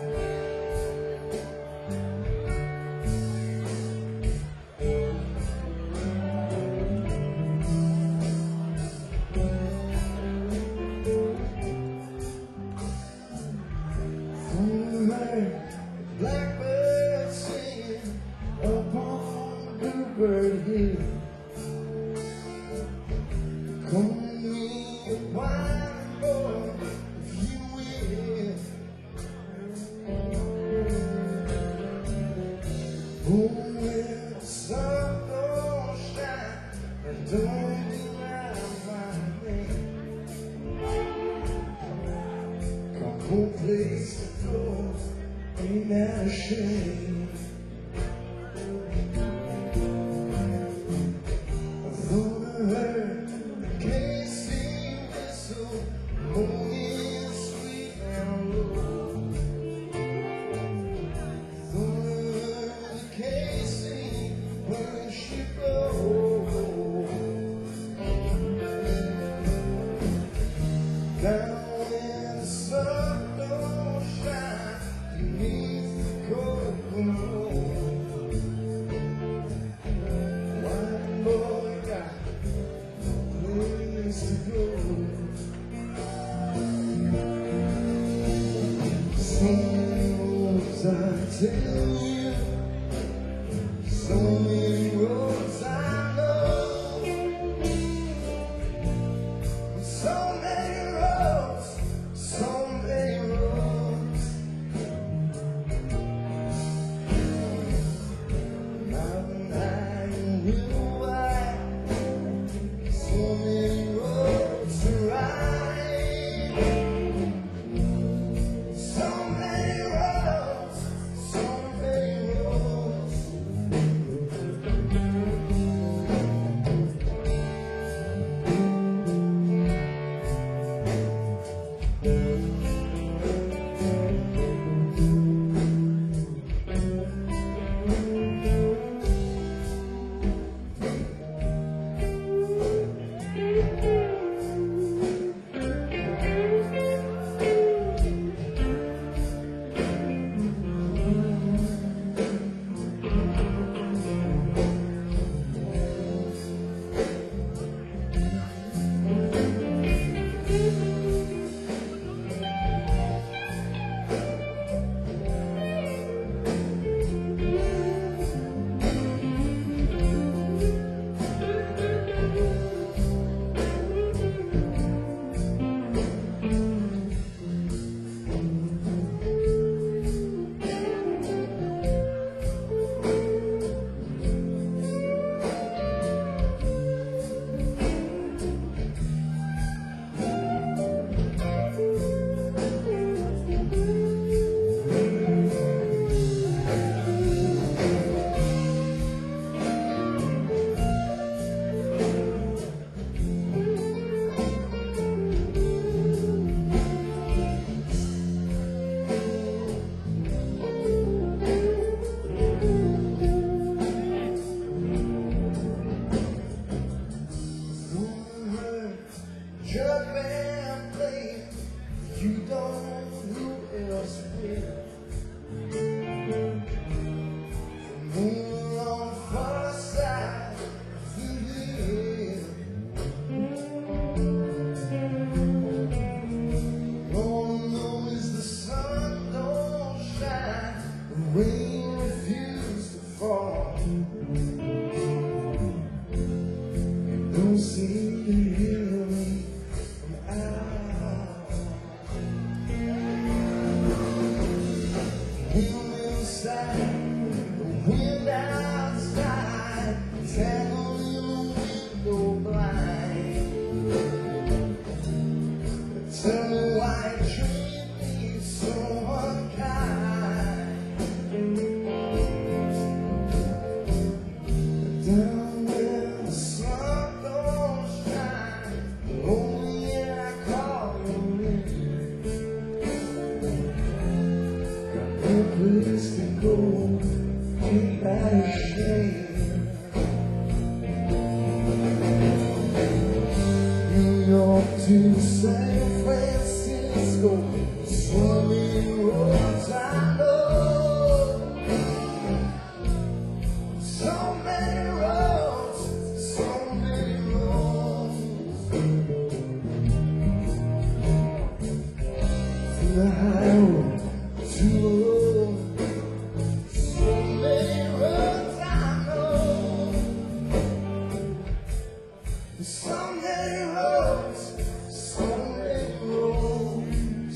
Blackbird singing upon the bluebird hill. Call me a wine boy if you will. Oh, when the sun don't shine and don't be around my name. Come home, place to close. Ain't that a shame? I thought I heard the Casey whistle, moaning sweet and low. Thought I heard the Casey when she blows. Down when the sun don't shine, beneath the cold moon, one boy got no place to go. Some roads I tell you, so many roads I know, so many roads, so many roads. Jug band playing, you don't know who else will. The moon on the far side of the hill. All I know is the sun don't shine, the rain refuses to fall. You don't seem to hear me. The wind outside, tangled in the window blind. Tell me why you treat me so unkind. Down where the sun don't shine, only I call your name. Got no place to go. Ain't that a shame? New York to San Francisco, swimming roads I the highway to love. So many roads I know, so many roads, so many roads.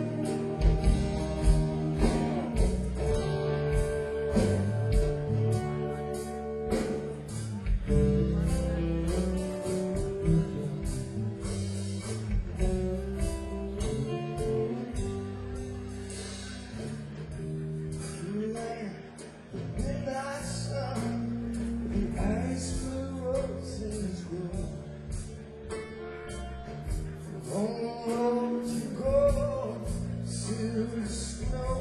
Midnight sun, the ice blue roses grow. Long road to go to the snow.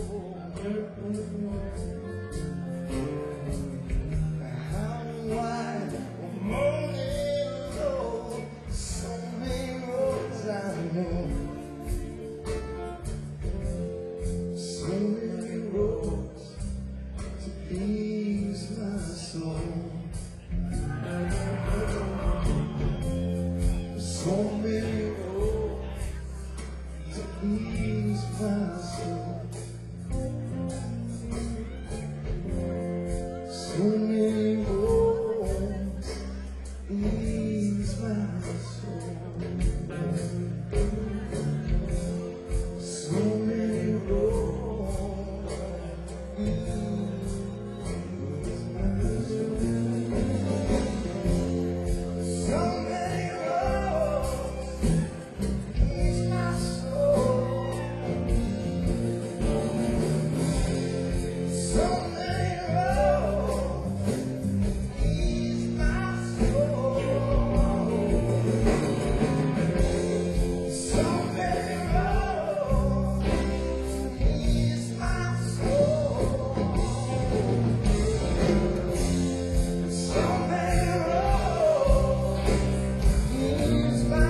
How wide a morning road, so many roads I know, so many roads to ease my soul. So many roads to ease my soul. So many roads to ease my soul. So many roads to ease my soul. So many roads ease my soul. So many roads ease my soul. So many roads ease my soul. So many roads ease my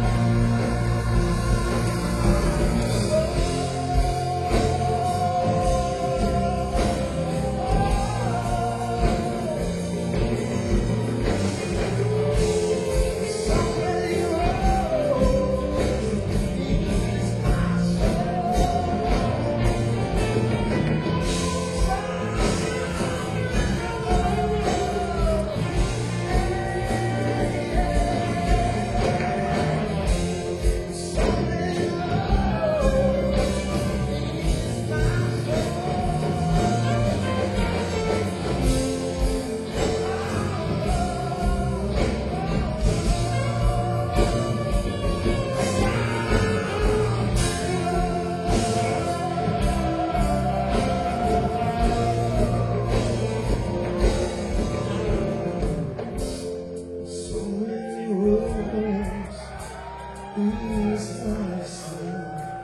So many roads ease my soul.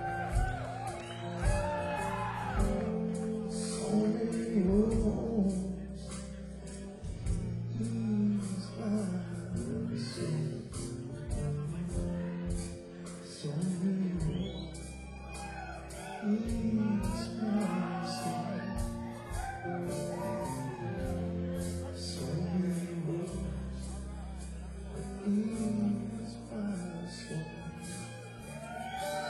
So many roads ease my soul. So many roads ease my soul. So many roads ease my soul.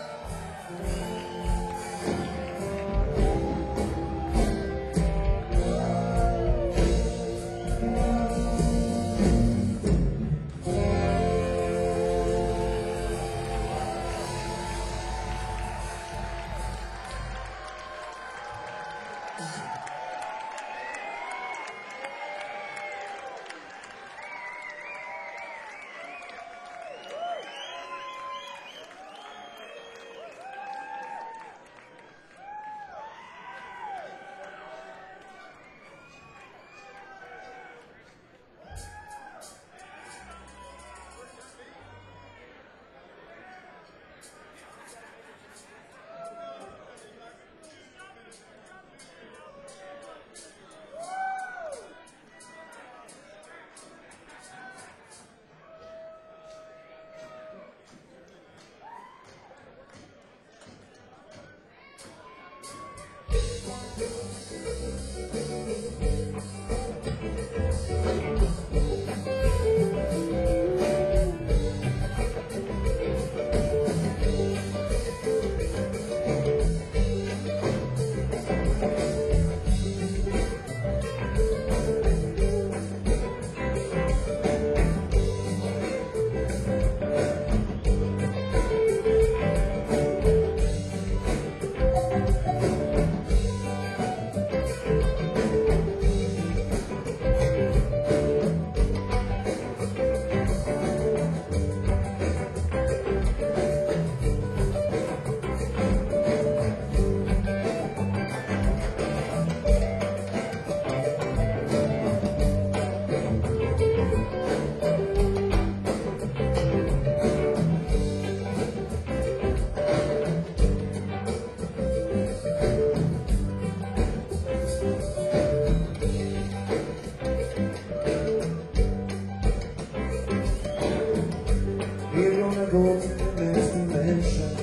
next dimension.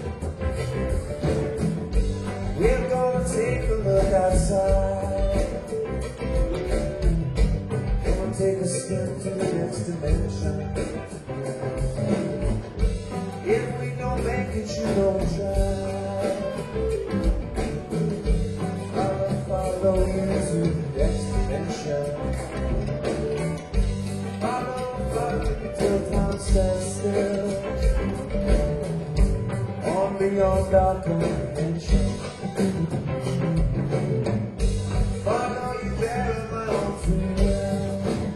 We're gonna take a look outside. Gonna take a step to the next dimension. If we don't make it, you don't try. I'll follow you to the next dimension. Follow, follow you till time stands still. On beyond our comprehension. Follow you there in my own free will.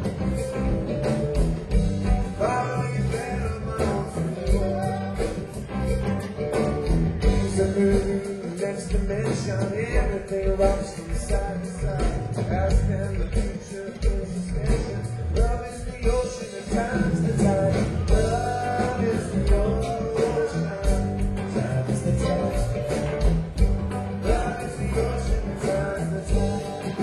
Follow you there in my own free will. There's a new next dimension. Everything rocks from side to side. Past and the future is suspension. Love is the ocean and time's the tide. Love is the ocean. Time is the tide. Love is the ocean and time's the tide.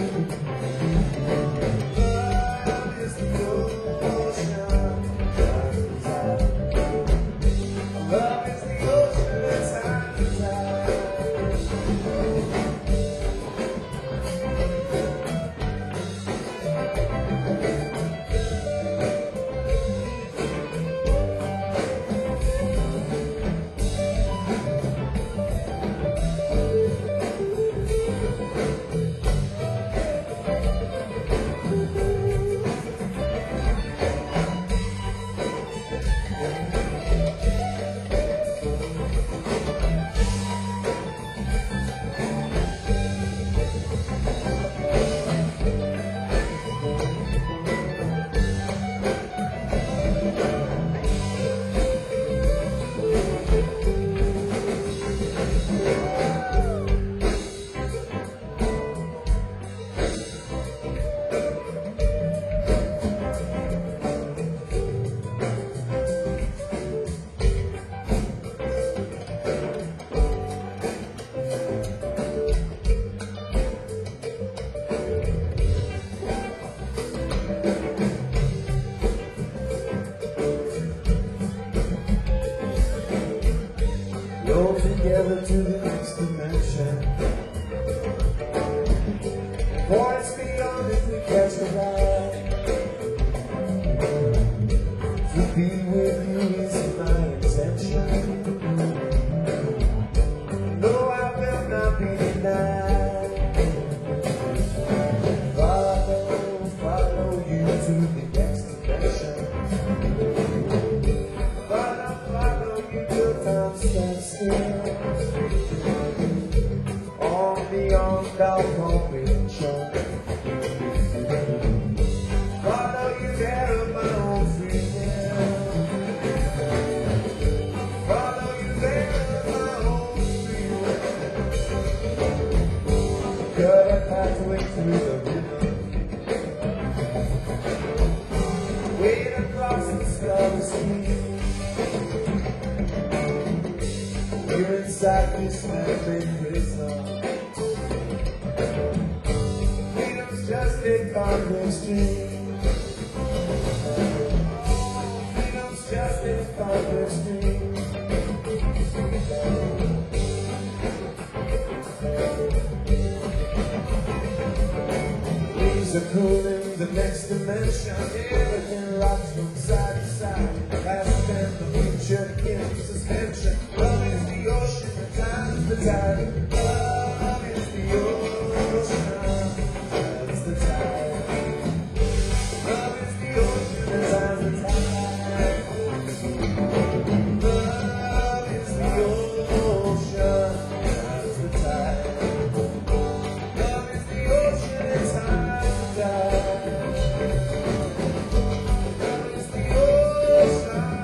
Love is the ocean. Time's the tide. Love is the ocean and time's the tide. Go together to the next dimension. For it's beyond if we catch a ride. To be with you is my intention. No, I will not be denied. Follow, follow you to the next dimension. Follow, follow you till time stands still. On beyond our comprehension. Follow you there of my own free will. Follow you there of my own free will. Cut a pathway through the river. Wade across the starry sea. You're inside this man-made prison. Freedom's just a convict stream. Freedom's just a convict stream. Leaves are cooling the next dimension. Everything rocks from side to side. Past and the future in suspension. Love is the ocean, the time's the tide. Love is the ocean, time's the tide. Love is the ocean, the time's the tide. Love is the ocean, time's the tide. Love is the ocean, and time's the tide. Love is the ocean.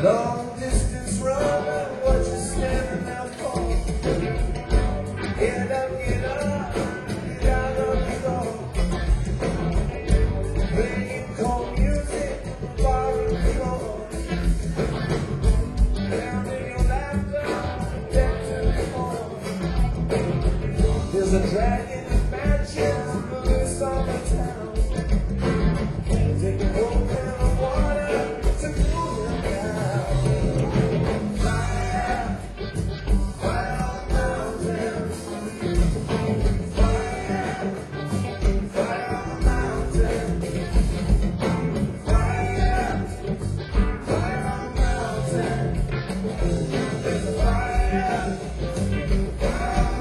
Long distance runner, what you standing out for? Get up, get up, get out of the door. Playing cold music, bar and floor. Down in your laughter, dead to the floor. There's a dragon in matches, loose on the town. Take a walk in the water to cool them down. Fire, fire on mountains. Fire, fire on mountains. Fire, fire on mountains. There's a fire, fire on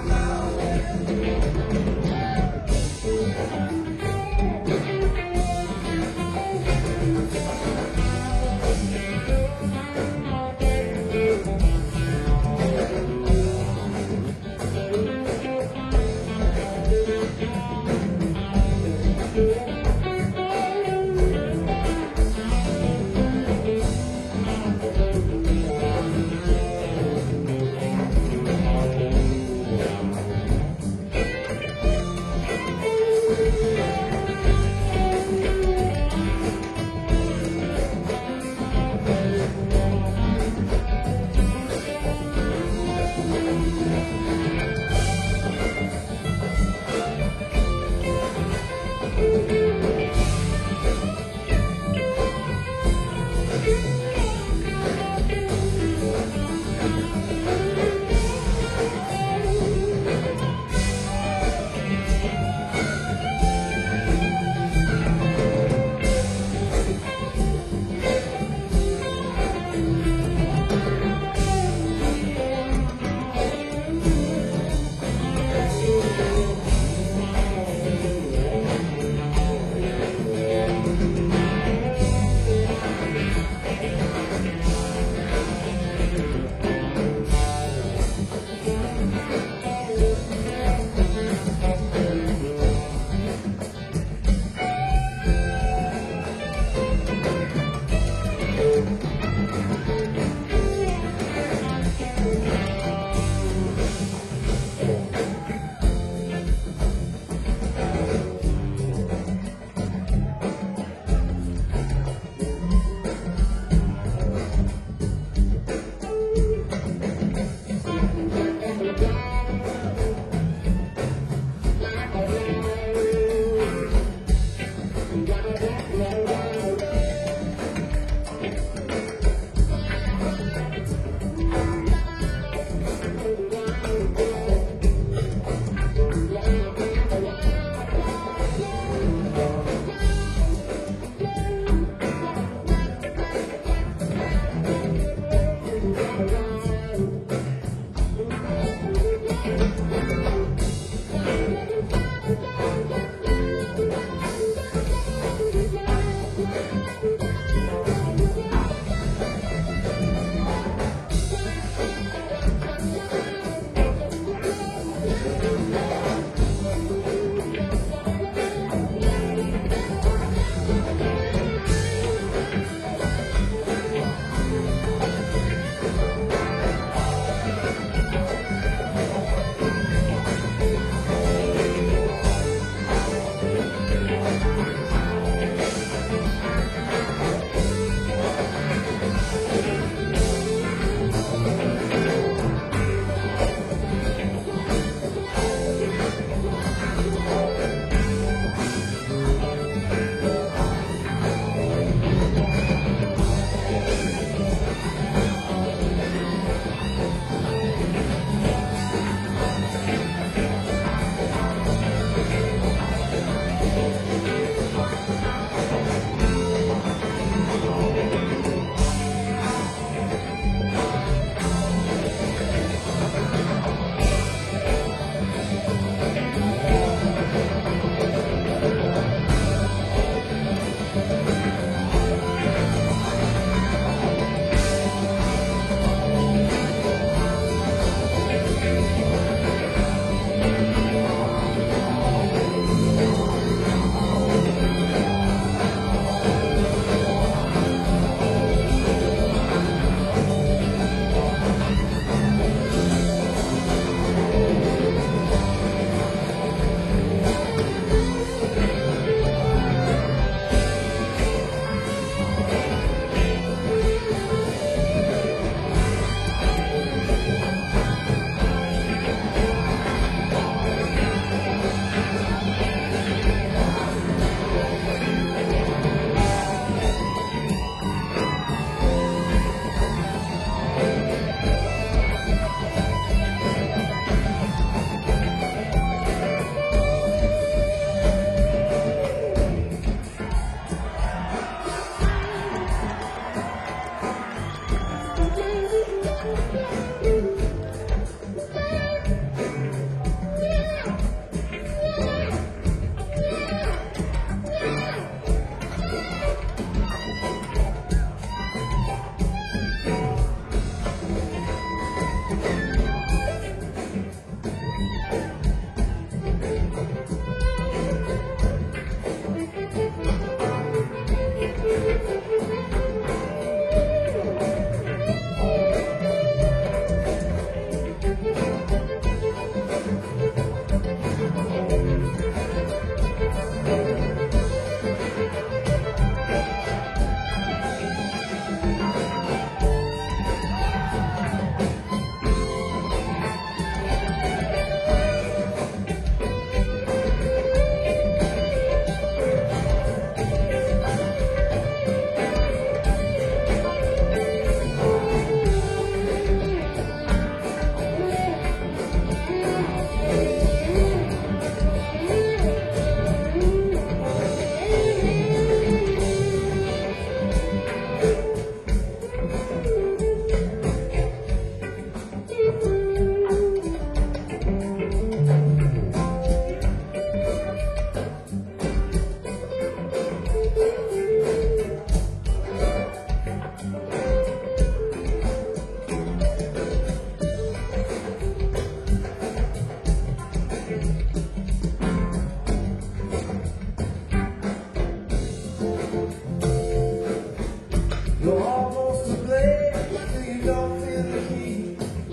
You're almost to blame, till you don't feel the heat.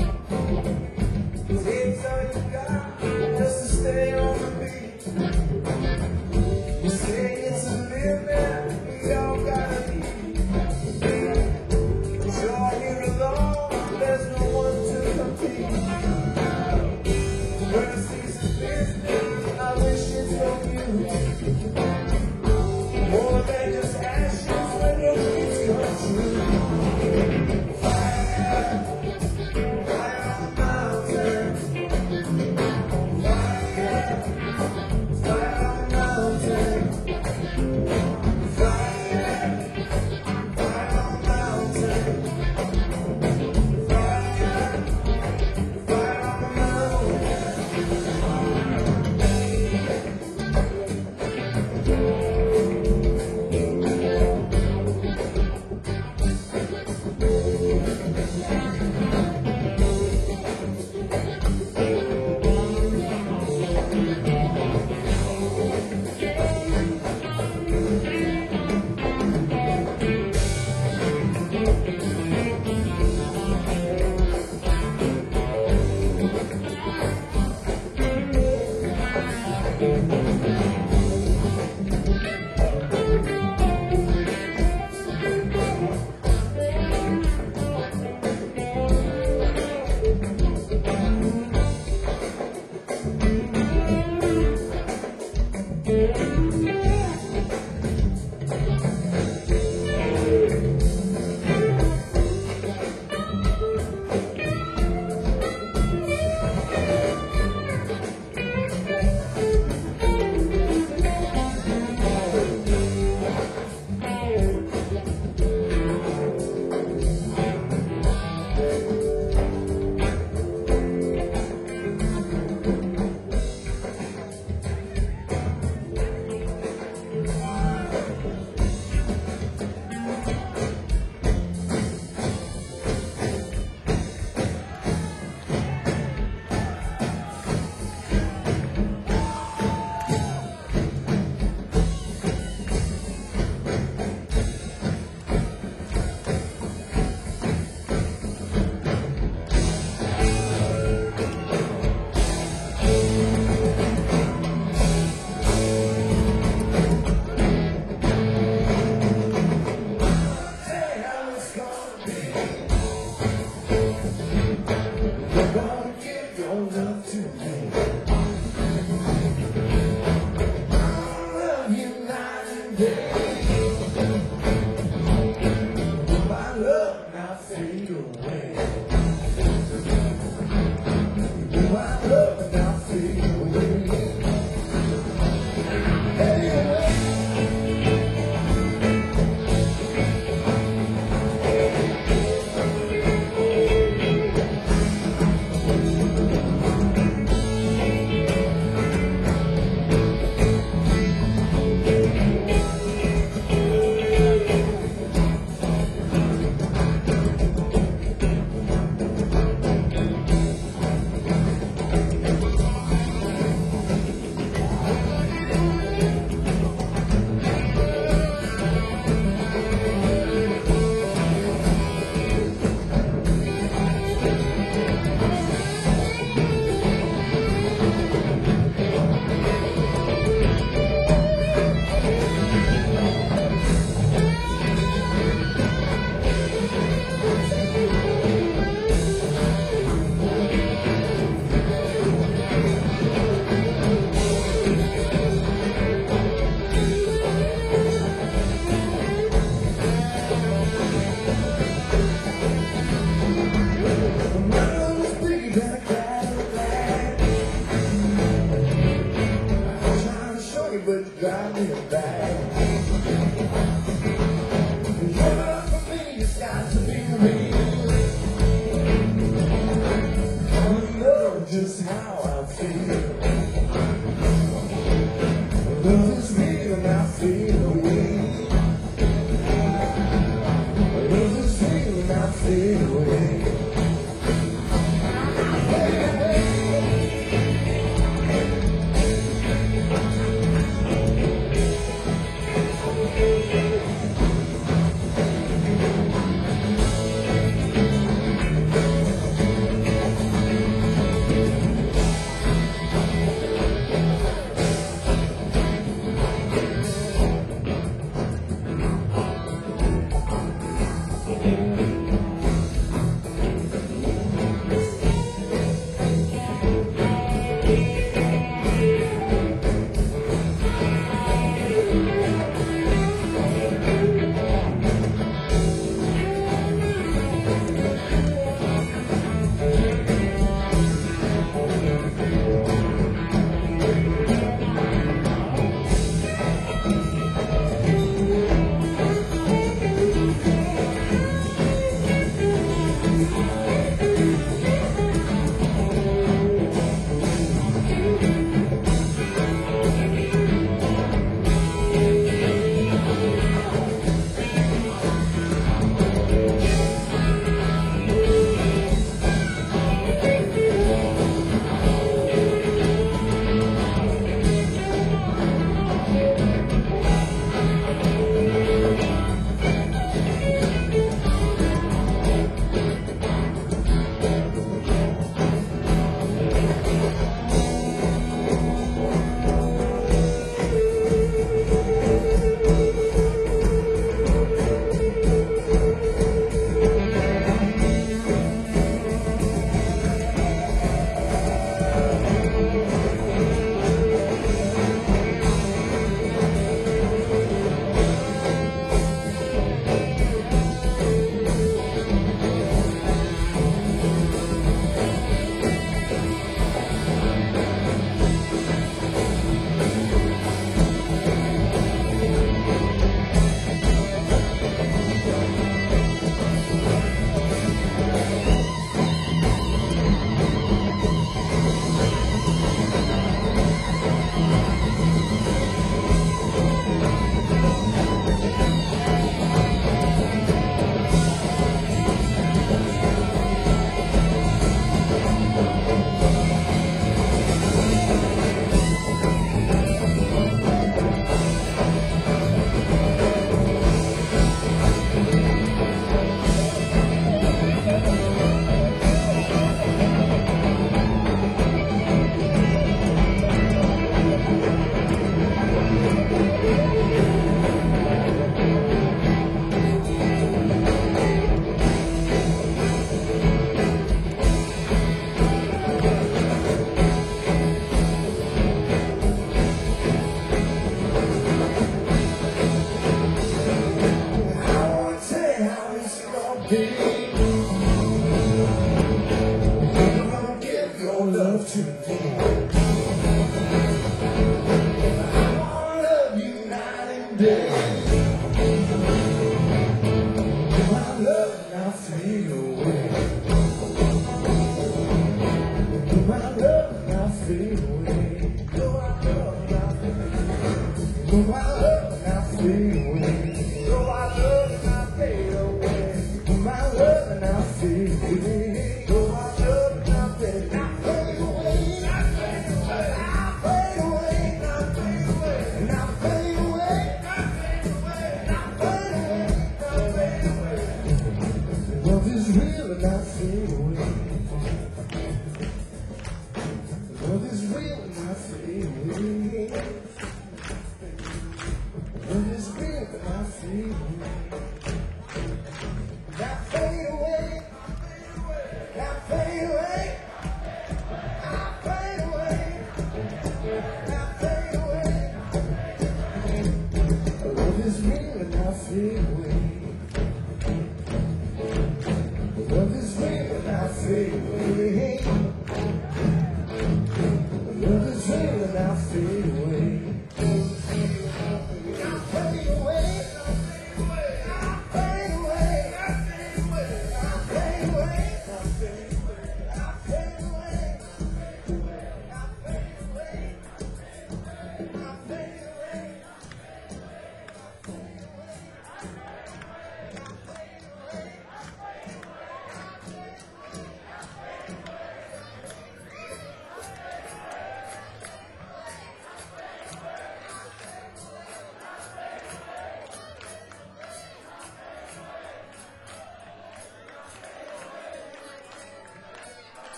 It's all you got, just to stay on the beat. You say it's a limit, we all gotta eat. But you're here alone, there's no one to compete. Worst is the business, I wish it's from you. More than just ashes when your dreams come true. Fire, fire on the mountain. Fire, fire on the mountain. Fire, fire on the mountain. Fire, fire on the mountain. drive me back. Your love for me has got to be real. You know just how I feel. Love is real and I feel the way. Love is real and I feel the way.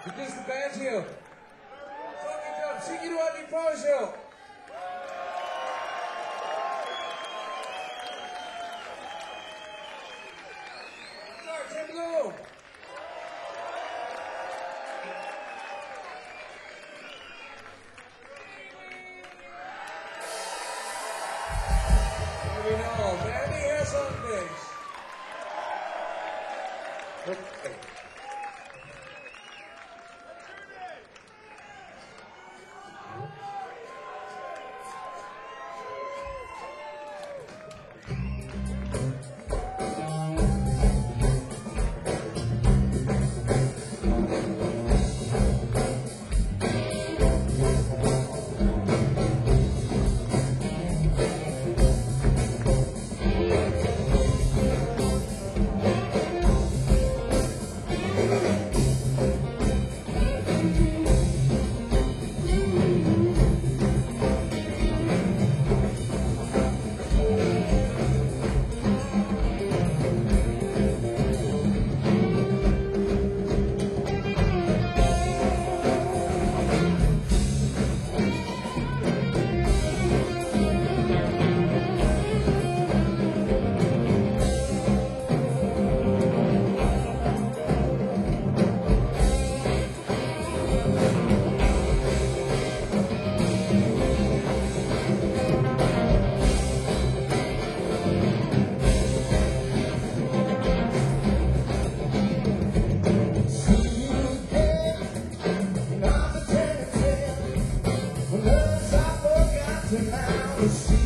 Gdy będzie, to przyjdzie ładny poziom. Tak, nie było. Maybe no, maybe here's some things. Okay. Now